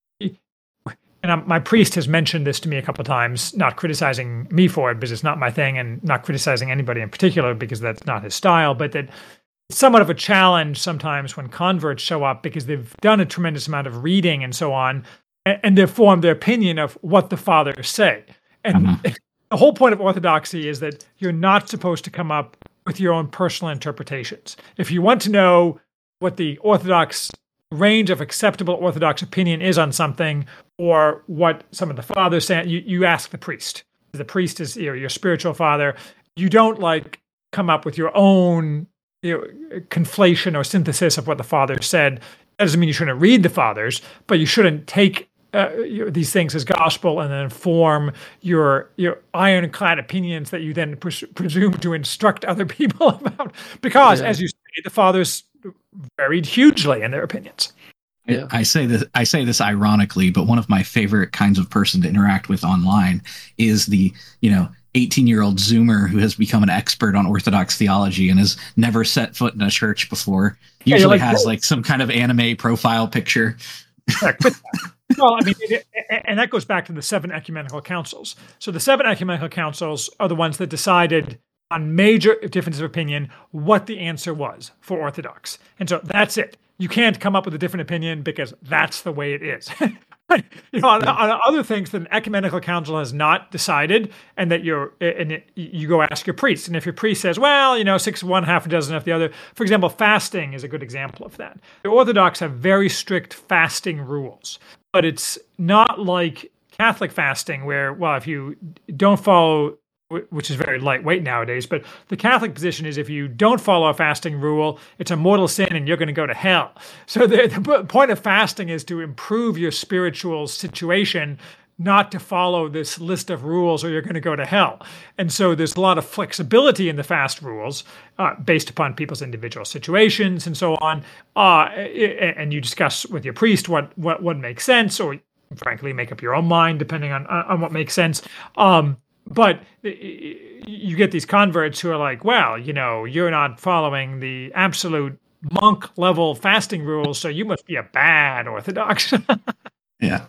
and I'm, my priest has mentioned this to me a couple of times, not criticizing me for it because it's not my thing, and not criticizing anybody in particular because that's not his style, but that it's somewhat of a challenge sometimes when converts show up because they've done a tremendous amount of reading and so on, and, and they've formed their opinion of what the fathers say. And uh-huh. The whole point of orthodoxy is that you're not supposed to come up with your own personal interpretations. If you want to know what the Orthodox range of acceptable Orthodox opinion is on something, or what some of the fathers say, you, you ask the priest. The priest is you know, your spiritual father. You don't like come up with your own you know, conflation or synthesis of what the fathers said. That doesn't mean you shouldn't read the fathers, but you shouldn't take uh, you know, these things as gospel and then form your your ironclad opinions that you then pres- presume to instruct other people about. Because, yeah. as you say, the fathers varied hugely in their opinions. Yeah. I say this I say this ironically, but one of my favorite kinds of person to interact with online is the, you know, eighteen-year-old Zoomer who has become an expert on Orthodox theology and has never set foot in a church before. Usually yeah, like, has like some kind of anime profile picture. Well, I mean, it, it, and that goes back to the seven ecumenical councils. So the seven ecumenical councils are the ones that decided on major differences of opinion what the answer was for Orthodox. And so that's it. you can't come up with a different opinion because that's the way it is. You know, on, on other things that an ecumenical council has not decided, and that you're, and it, you go ask your priest, and if your priest says, well, you know, six of one, half a dozen of the other. For example, fasting is a good example of that. The Orthodox have very strict fasting rules, but it's not like Catholic fasting, where, well, if you don't follow, which is very lightweight nowadays, but the Catholic position is if you don't follow a fasting rule, it's a mortal sin and you're going to go to hell. So the, the point of fasting is to improve your spiritual situation, not to follow this list of rules or you're going to go to hell. And so there's a lot of flexibility in the fast rules uh, based upon people's individual situations and so on. Uh, and you discuss with your priest what, what, what makes sense, or frankly, make up your own mind depending on, on what makes sense. Um, But you get these converts who are like, well, you know, you're not following the absolute monk level fasting rules, so you must be a bad Orthodox. Yeah.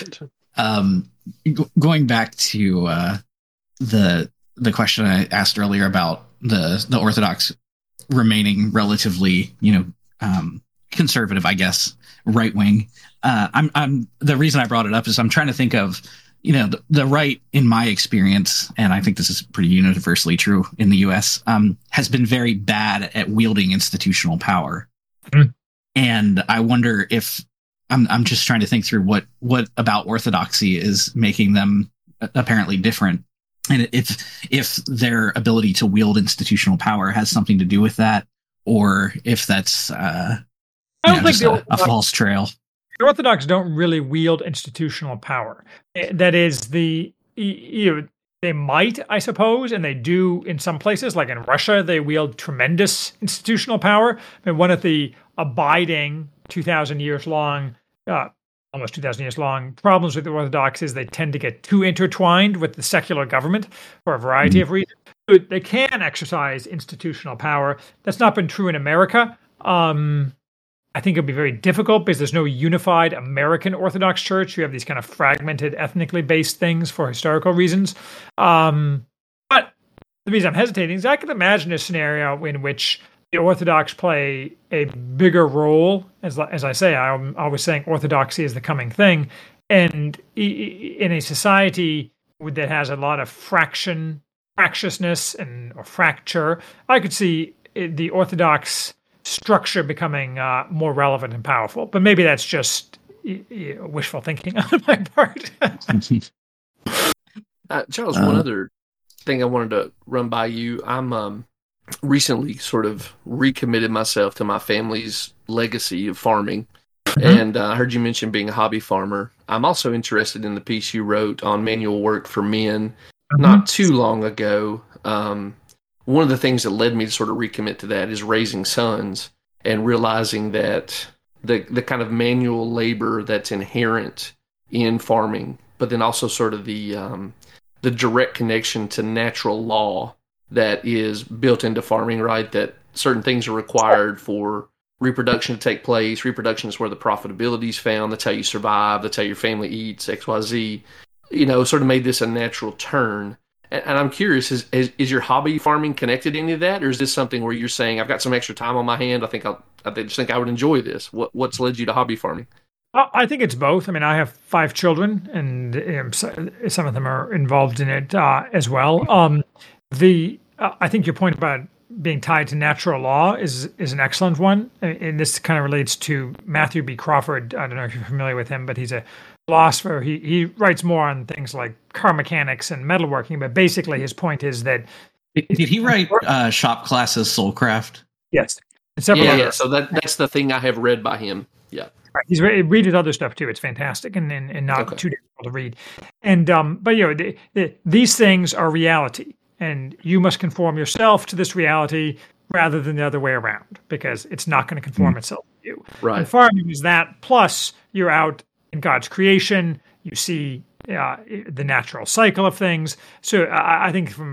Um, g- going back to uh, the the question I asked earlier about the the Orthodox remaining relatively, you know, um, conservative, I guess, right wing. Uh, I'm I'm the reason I brought it up is I'm trying to think of, you know, the, the right, in my experience, and I think this is pretty universally true in the U S, um, has been very bad at wielding institutional power. Mm. And I wonder if I'm I'm just trying to think through what what about Orthodoxy is making them apparently different, and if if their ability to wield institutional power has something to do with that, or if that's uh, I don't know, think just a, a false trail. The Orthodox don't really wield institutional power. That is, the you know, they might, I suppose, and they do in some places, like in Russia, they wield tremendous institutional power. I mean, one of the abiding two thousand years long, uh, almost two thousand years long problems with the Orthodox is they tend to get too intertwined with the secular government for a variety mm-hmm. of reasons. They can exercise institutional power. That's not been true in America. Um, I think it'll be very difficult because there's no unified American Orthodox Church. You have these kind of fragmented, ethnically based things for historical reasons. Um, but the reason I'm hesitating is I can imagine a scenario in which the Orthodox play a bigger role. As, as I say, I'm always saying orthodoxy is the coming thing. And in a society that has a lot of fraction, fractiousness and or fracture, I could see the Orthodox structure becoming uh, more relevant and powerful. But maybe that's just y- y- wishful thinking on my part. uh, Charles, uh, one other thing I wanted to run by you. I'm um, recently sort of recommitted myself to my family's legacy of farming. Mm-hmm. And uh, I heard you mention being a hobby farmer. I'm also interested in the piece you wrote on manual work for men mm-hmm. not too long ago. Um, One of the things that led me to sort of recommit to that is raising sons and realizing that the the kind of manual labor that's inherent in farming, but then also sort of the um, the direct connection to natural law that is built into farming, right? That certain things are required for reproduction to take place. Reproduction is where the profitability is found. That's how you survive. That's how your family eats, X, Y, Z. You know, sort of made this a natural turn. And I'm curious, is, is is your hobby farming connected to any of that, or is this something where you're saying, I've got some extra time on my hand, I think I'll, I just think I would enjoy this? What what's led you to hobby farming? I think it's both. I mean, I have five children, and um, some of them are involved in it uh, as well. Um, the uh, I think your point about being tied to natural law is is an excellent one, and this kind of relates to Matthew B. Crawford. I don't know if you're familiar with him, but he's a philosopher. He he writes more on things like car mechanics and metalworking, but basically his point is that did, did he write uh, Shop Class's Soulcraft? Yes. Yeah, yeah. So that that's the thing I have read by him. Yeah. Right. He's read, read his other stuff too. It's fantastic and and, and not okay. too difficult to read. And um, but you know, the, the, these things are reality, and you must conform yourself to this reality rather than the other way around, because it's not going to conform mm. itself to you. Right. And farming is that. Plus, you're out in God's creation. You see uh, the natural cycle of things. So I, I think from a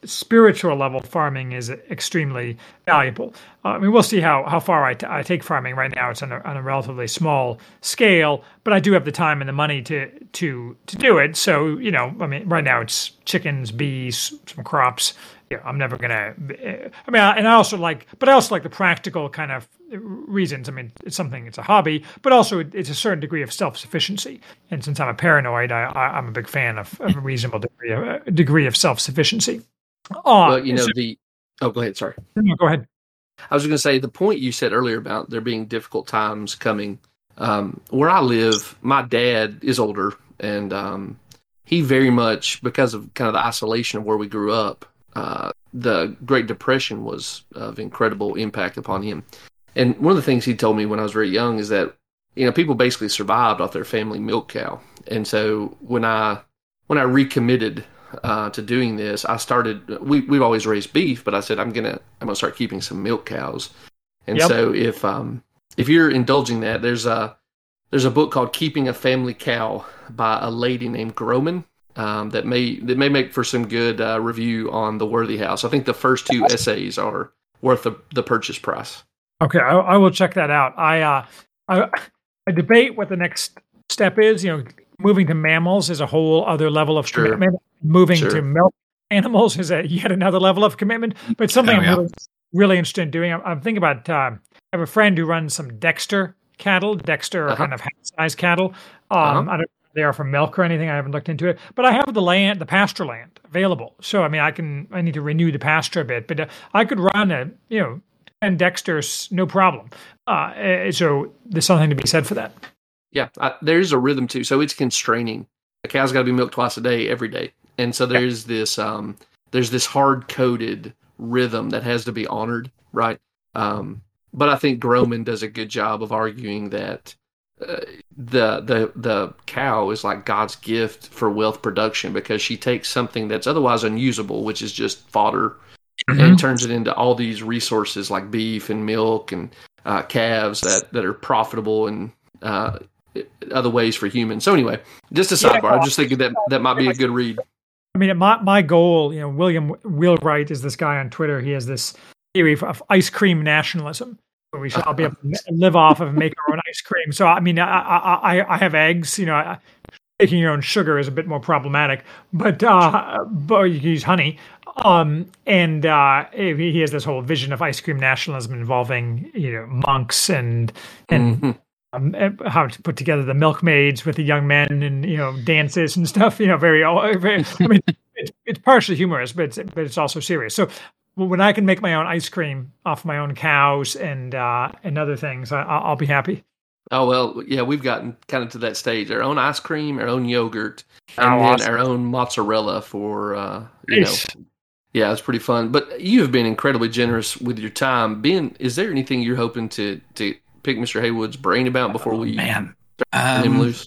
spiritual level, farming is extremely valuable. Uh, I mean, we'll see how how far I, t- I take farming. Right now, it's on a, on a relatively small scale, but I do have the time and the money to to to do it. So, you know, I mean, right now it's chickens, bees, some crops. Yeah, I'm never gonna. I mean, and I also like, but I also like the practical kind of reasons. I mean, it's something, it's a hobby, but also it's a certain degree of self-sufficiency. And since I'm a paranoid, I, I, I'm a big fan of, of a reasonable degree of, uh, degree of self-sufficiency. Uh, well, you know, so, the, oh, go ahead. Sorry. No, go ahead. I was going to say the point you said earlier about there being difficult times coming. Um, where I live, my dad is older, and um, he very much, because of kind of the isolation of where we grew up, uh, the Great Depression was of incredible impact upon him. And one of the things he told me when I was very young is that, you know, people basically survived off their family milk cow. And so when I when I recommitted uh, to doing this, I started. We we've always raised beef, but I said I'm gonna I'm gonna start keeping some milk cows. And yep. so if um if you're indulging that, there's a there's a book called Keeping a Family Cow by a lady named Groman. Um, that may that may make for some good uh, review on the Worthy House. I think the first two essays are worth the, the purchase price. Okay, I, I will check that out. I, uh, I I debate what the next step is. You know, moving to mammals is a whole other level of sure. commitment. Moving sure. to milk animals is a yet another level of commitment. But something oh, yeah. I'm really, really interested in doing. I'm, I'm thinking about. Uh, I have a friend who runs some Dexter cattle. Dexter uh-huh. are kind of half-size cattle. Um, uh-huh. I don't. They are for milk or anything. I haven't looked into it, but I have the land, the pasture land available. So, I mean, I can, I need to renew the pasture a bit, but uh, I could run a, you know, ten Dexters, no problem. Uh, so there's something to be said for that. Yeah. I, there's a rhythm too. So it's constraining. A cow's got to be milked twice a day, every day. And so there's yeah. this, um, there's this hard coded rhythm that has to be honored. Right. Um, but I think Groman does a good job of arguing that, Uh, the the the cow is like God's gift for wealth production, because she takes something that's otherwise unusable, which is just fodder, mm-hmm. and turns it into all these resources like beef and milk and uh, calves that, that are profitable and uh, other ways for humans. So anyway, just a sidebar. Yeah. I'm just thinking that that might be a good read. I mean, my my goal, you know, William Wheelwright is this guy on Twitter. He has this theory of ice cream nationalism. We should all be able to live off of and make our own ice cream. So, I mean, I I, I have eggs. You know, making your own sugar is a bit more problematic, but uh, but you can use honey. Um, and uh, he has this whole vision of ice cream nationalism involving, you know, monks and and mm-hmm. um, how to put together the milkmaids with the young men and, you know, dances and stuff. You know, very. very I mean, it's, it's partially humorous, but it's, but it's also serious. So. When I can make my own ice cream off my own cows and uh, and other things, I, I'll be happy. Oh, well, yeah, we've gotten kind of to that stage. Our own ice cream, our own yogurt, oh, and then awesome. our own mozzarella for, uh, you nice. know. Yeah, it's pretty fun. But you have been incredibly generous with your time. Ben, is there anything you're hoping to, to pick Mister Haywood's brain about before we oh, man. turn um, him loose?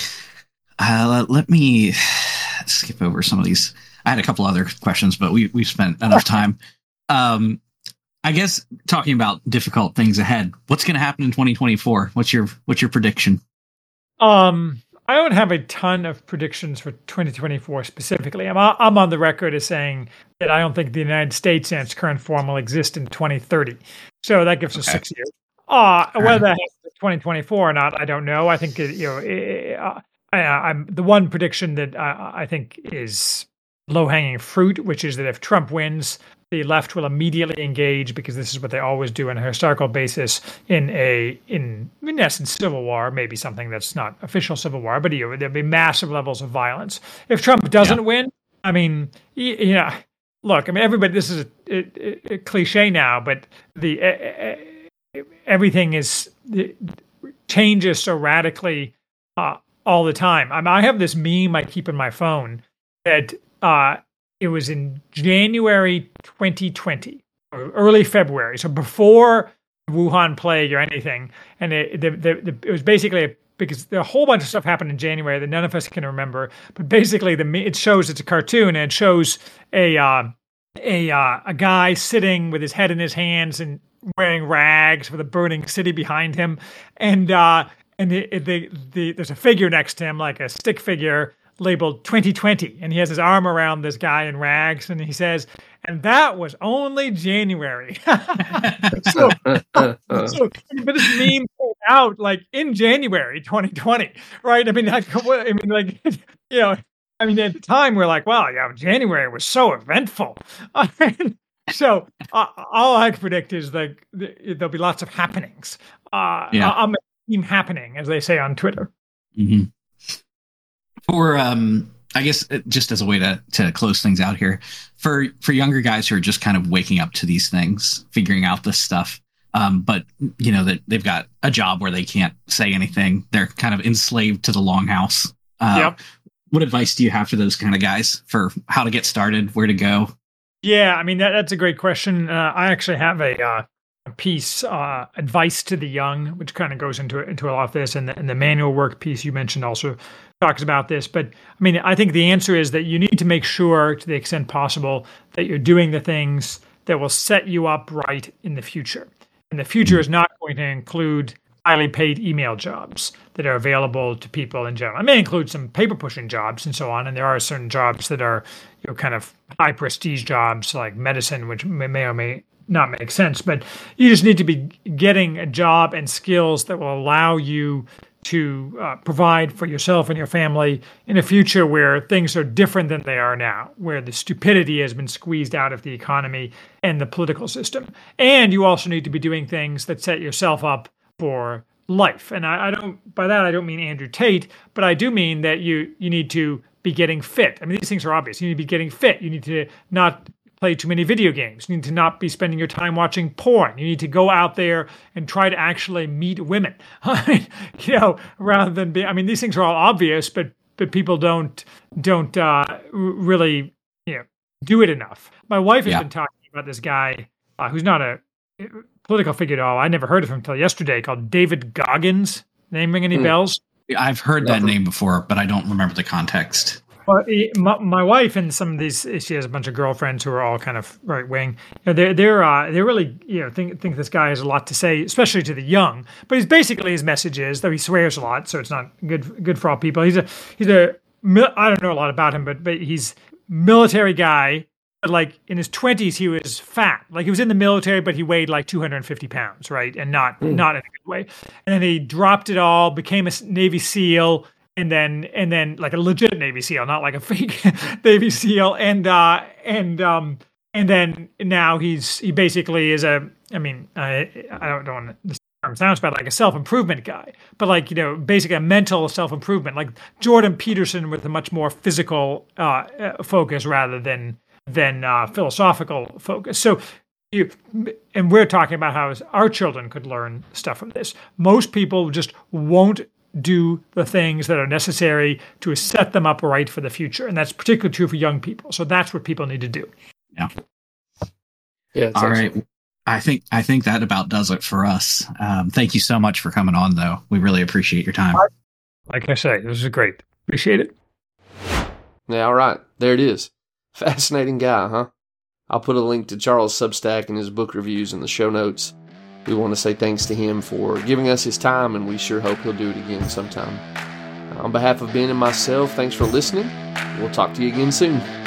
Uh, let me skip over some of these. I had a couple other questions, but we we spent enough time. Um, I guess talking about difficult things ahead. What's going to happen in twenty twenty-four? What's your what's your prediction? Um, I don't have a ton of predictions for twenty twenty-four specifically. I'm I'm on the record as saying that I don't think the United States in its current form will exist in twenty thirty. So that gives us okay. six years. Uh, whether right. that happens in twenty twenty-four or not, I don't know. I think you know. Uh, I, I'm the one prediction that I, I think is low-hanging fruit, which is that if Trump wins, the left will immediately engage, because this is what they always do on a historical basis, in a, in, in essence, civil war, maybe something that's not official civil war, but you know, there'll be massive levels of violence. If Trump doesn't yeah. win, I mean, you, you know, look, I mean, everybody, this is a, a, a cliche now, but the uh, everything is it changes so radically uh, all the time. I mean, I have this meme I keep in my phone that Uh, it was in January twenty twenty, or early February, so before Wuhan plague or anything. And it, the, the, the, it was basically a, because a whole bunch of stuff happened in January that none of us can remember. But basically, the it shows it's a cartoon, and it shows a uh, a uh, a guy sitting with his head in his hands and wearing rags with a burning city behind him, and uh, and the, the the there's a figure next to him, like a stick figure, labeled twenty twenty, and he has his arm around this guy in rags, and he says, "And that was only January." so, so, but this meme came out like in January twenty twenty, right? I mean, like, I mean, like, you know, I mean, at the time we're like, "Wow, yeah, January was so eventful." So uh, all I can predict is like there'll be lots of happenings. Uh, yeah. I'll make team happening, as they say on Twitter. Mm-hmm. For um, I guess just as a way to to close things out here, for for younger guys who are just kind of waking up to these things, figuring out this stuff, um, but you know that they've got a job where they can't say anything, they're kind of enslaved to the longhouse. Uh, yep. What advice do you have for those kind of guys for how to get started, where to go? Yeah, I mean, that, that's a great question. Uh, I actually have a, uh, a piece, uh, Advice to the Young, which kind of goes into into a lot of this. And the, and the manual work piece you mentioned also talks about this. But I mean, I think the answer is that you need to make sure, to the extent possible, that you're doing the things that will set you up right in the future. And the future is not going to include highly paid email jobs that are available to people in general. It may include some paper pushing jobs and so on. And there are certain jobs that are, you know, kind of high prestige jobs like medicine, which may, may or may not make sense. But you just need to be getting a job and skills that will allow you to uh, provide for yourself and your family in a future where things are different than they are now, where the stupidity has been squeezed out of the economy and the political system. And you also need to be doing things that set yourself up for life. And I, I don't, by that, I don't mean Andrew Tate, but I do mean that you you need to be getting fit. I mean, these things are obvious. You need to be getting fit. You need to not play too many video games. You need to not be spending your time watching porn. You need to go out there and try to actually meet women, you know, rather than be, I mean, these things are all obvious, but, but people don't, don't uh, really, you know, do it enough. My wife has yeah. been talking about this guy uh, who's not a political figure at all. I never heard of him until yesterday, called David Goggins. Name ring any mm. bells? I've heard that name before, but I don't remember the context. Well, he, my, my wife and some of these, she has a bunch of girlfriends who are all kind of right wing. You know, they're they're uh, they really you know think think this guy has a lot to say, especially to the young. But he's basically his message is, though he swears a lot, so it's not good good for all people. He's a he's a I don't know a lot about him, but but he's military guy. But like in his twenties, he was fat. Like he was in the military, but he weighed like two hundred fifty pounds, right? And not mm. not in a good way. And then he dropped it all, became a Navy SEAL, and then and then like a legit Navy SEAL, not like a fake Navy SEAL. And uh, and um, and then now he's he basically is a. I mean, I I don't don't want to. Term sounds bad, like a self-improvement guy, but like, you know, basically a mental self-improvement, like Jordan Peterson with a much more physical uh, focus rather than than uh, philosophical focus. So, you, and we're talking about how our children could learn stuff from this. Most people just won't do the things that are necessary to set them up right for the future, and that's particularly true for young people. So that's what people need to do. Yeah. Yeah. All right. I think I think that about does it for us. Um, thank you so much for coming on, though. We really appreciate your time. Like I say, this is great. Appreciate it. Yeah. All right. There it is. Fascinating guy, huh? I'll put a link to Charles' Substack and his book reviews in the show notes. We want to say thanks to him for giving us his time, and we sure hope he'll do it again sometime. On behalf of Ben and myself, thanks for listening. We'll talk to you again soon.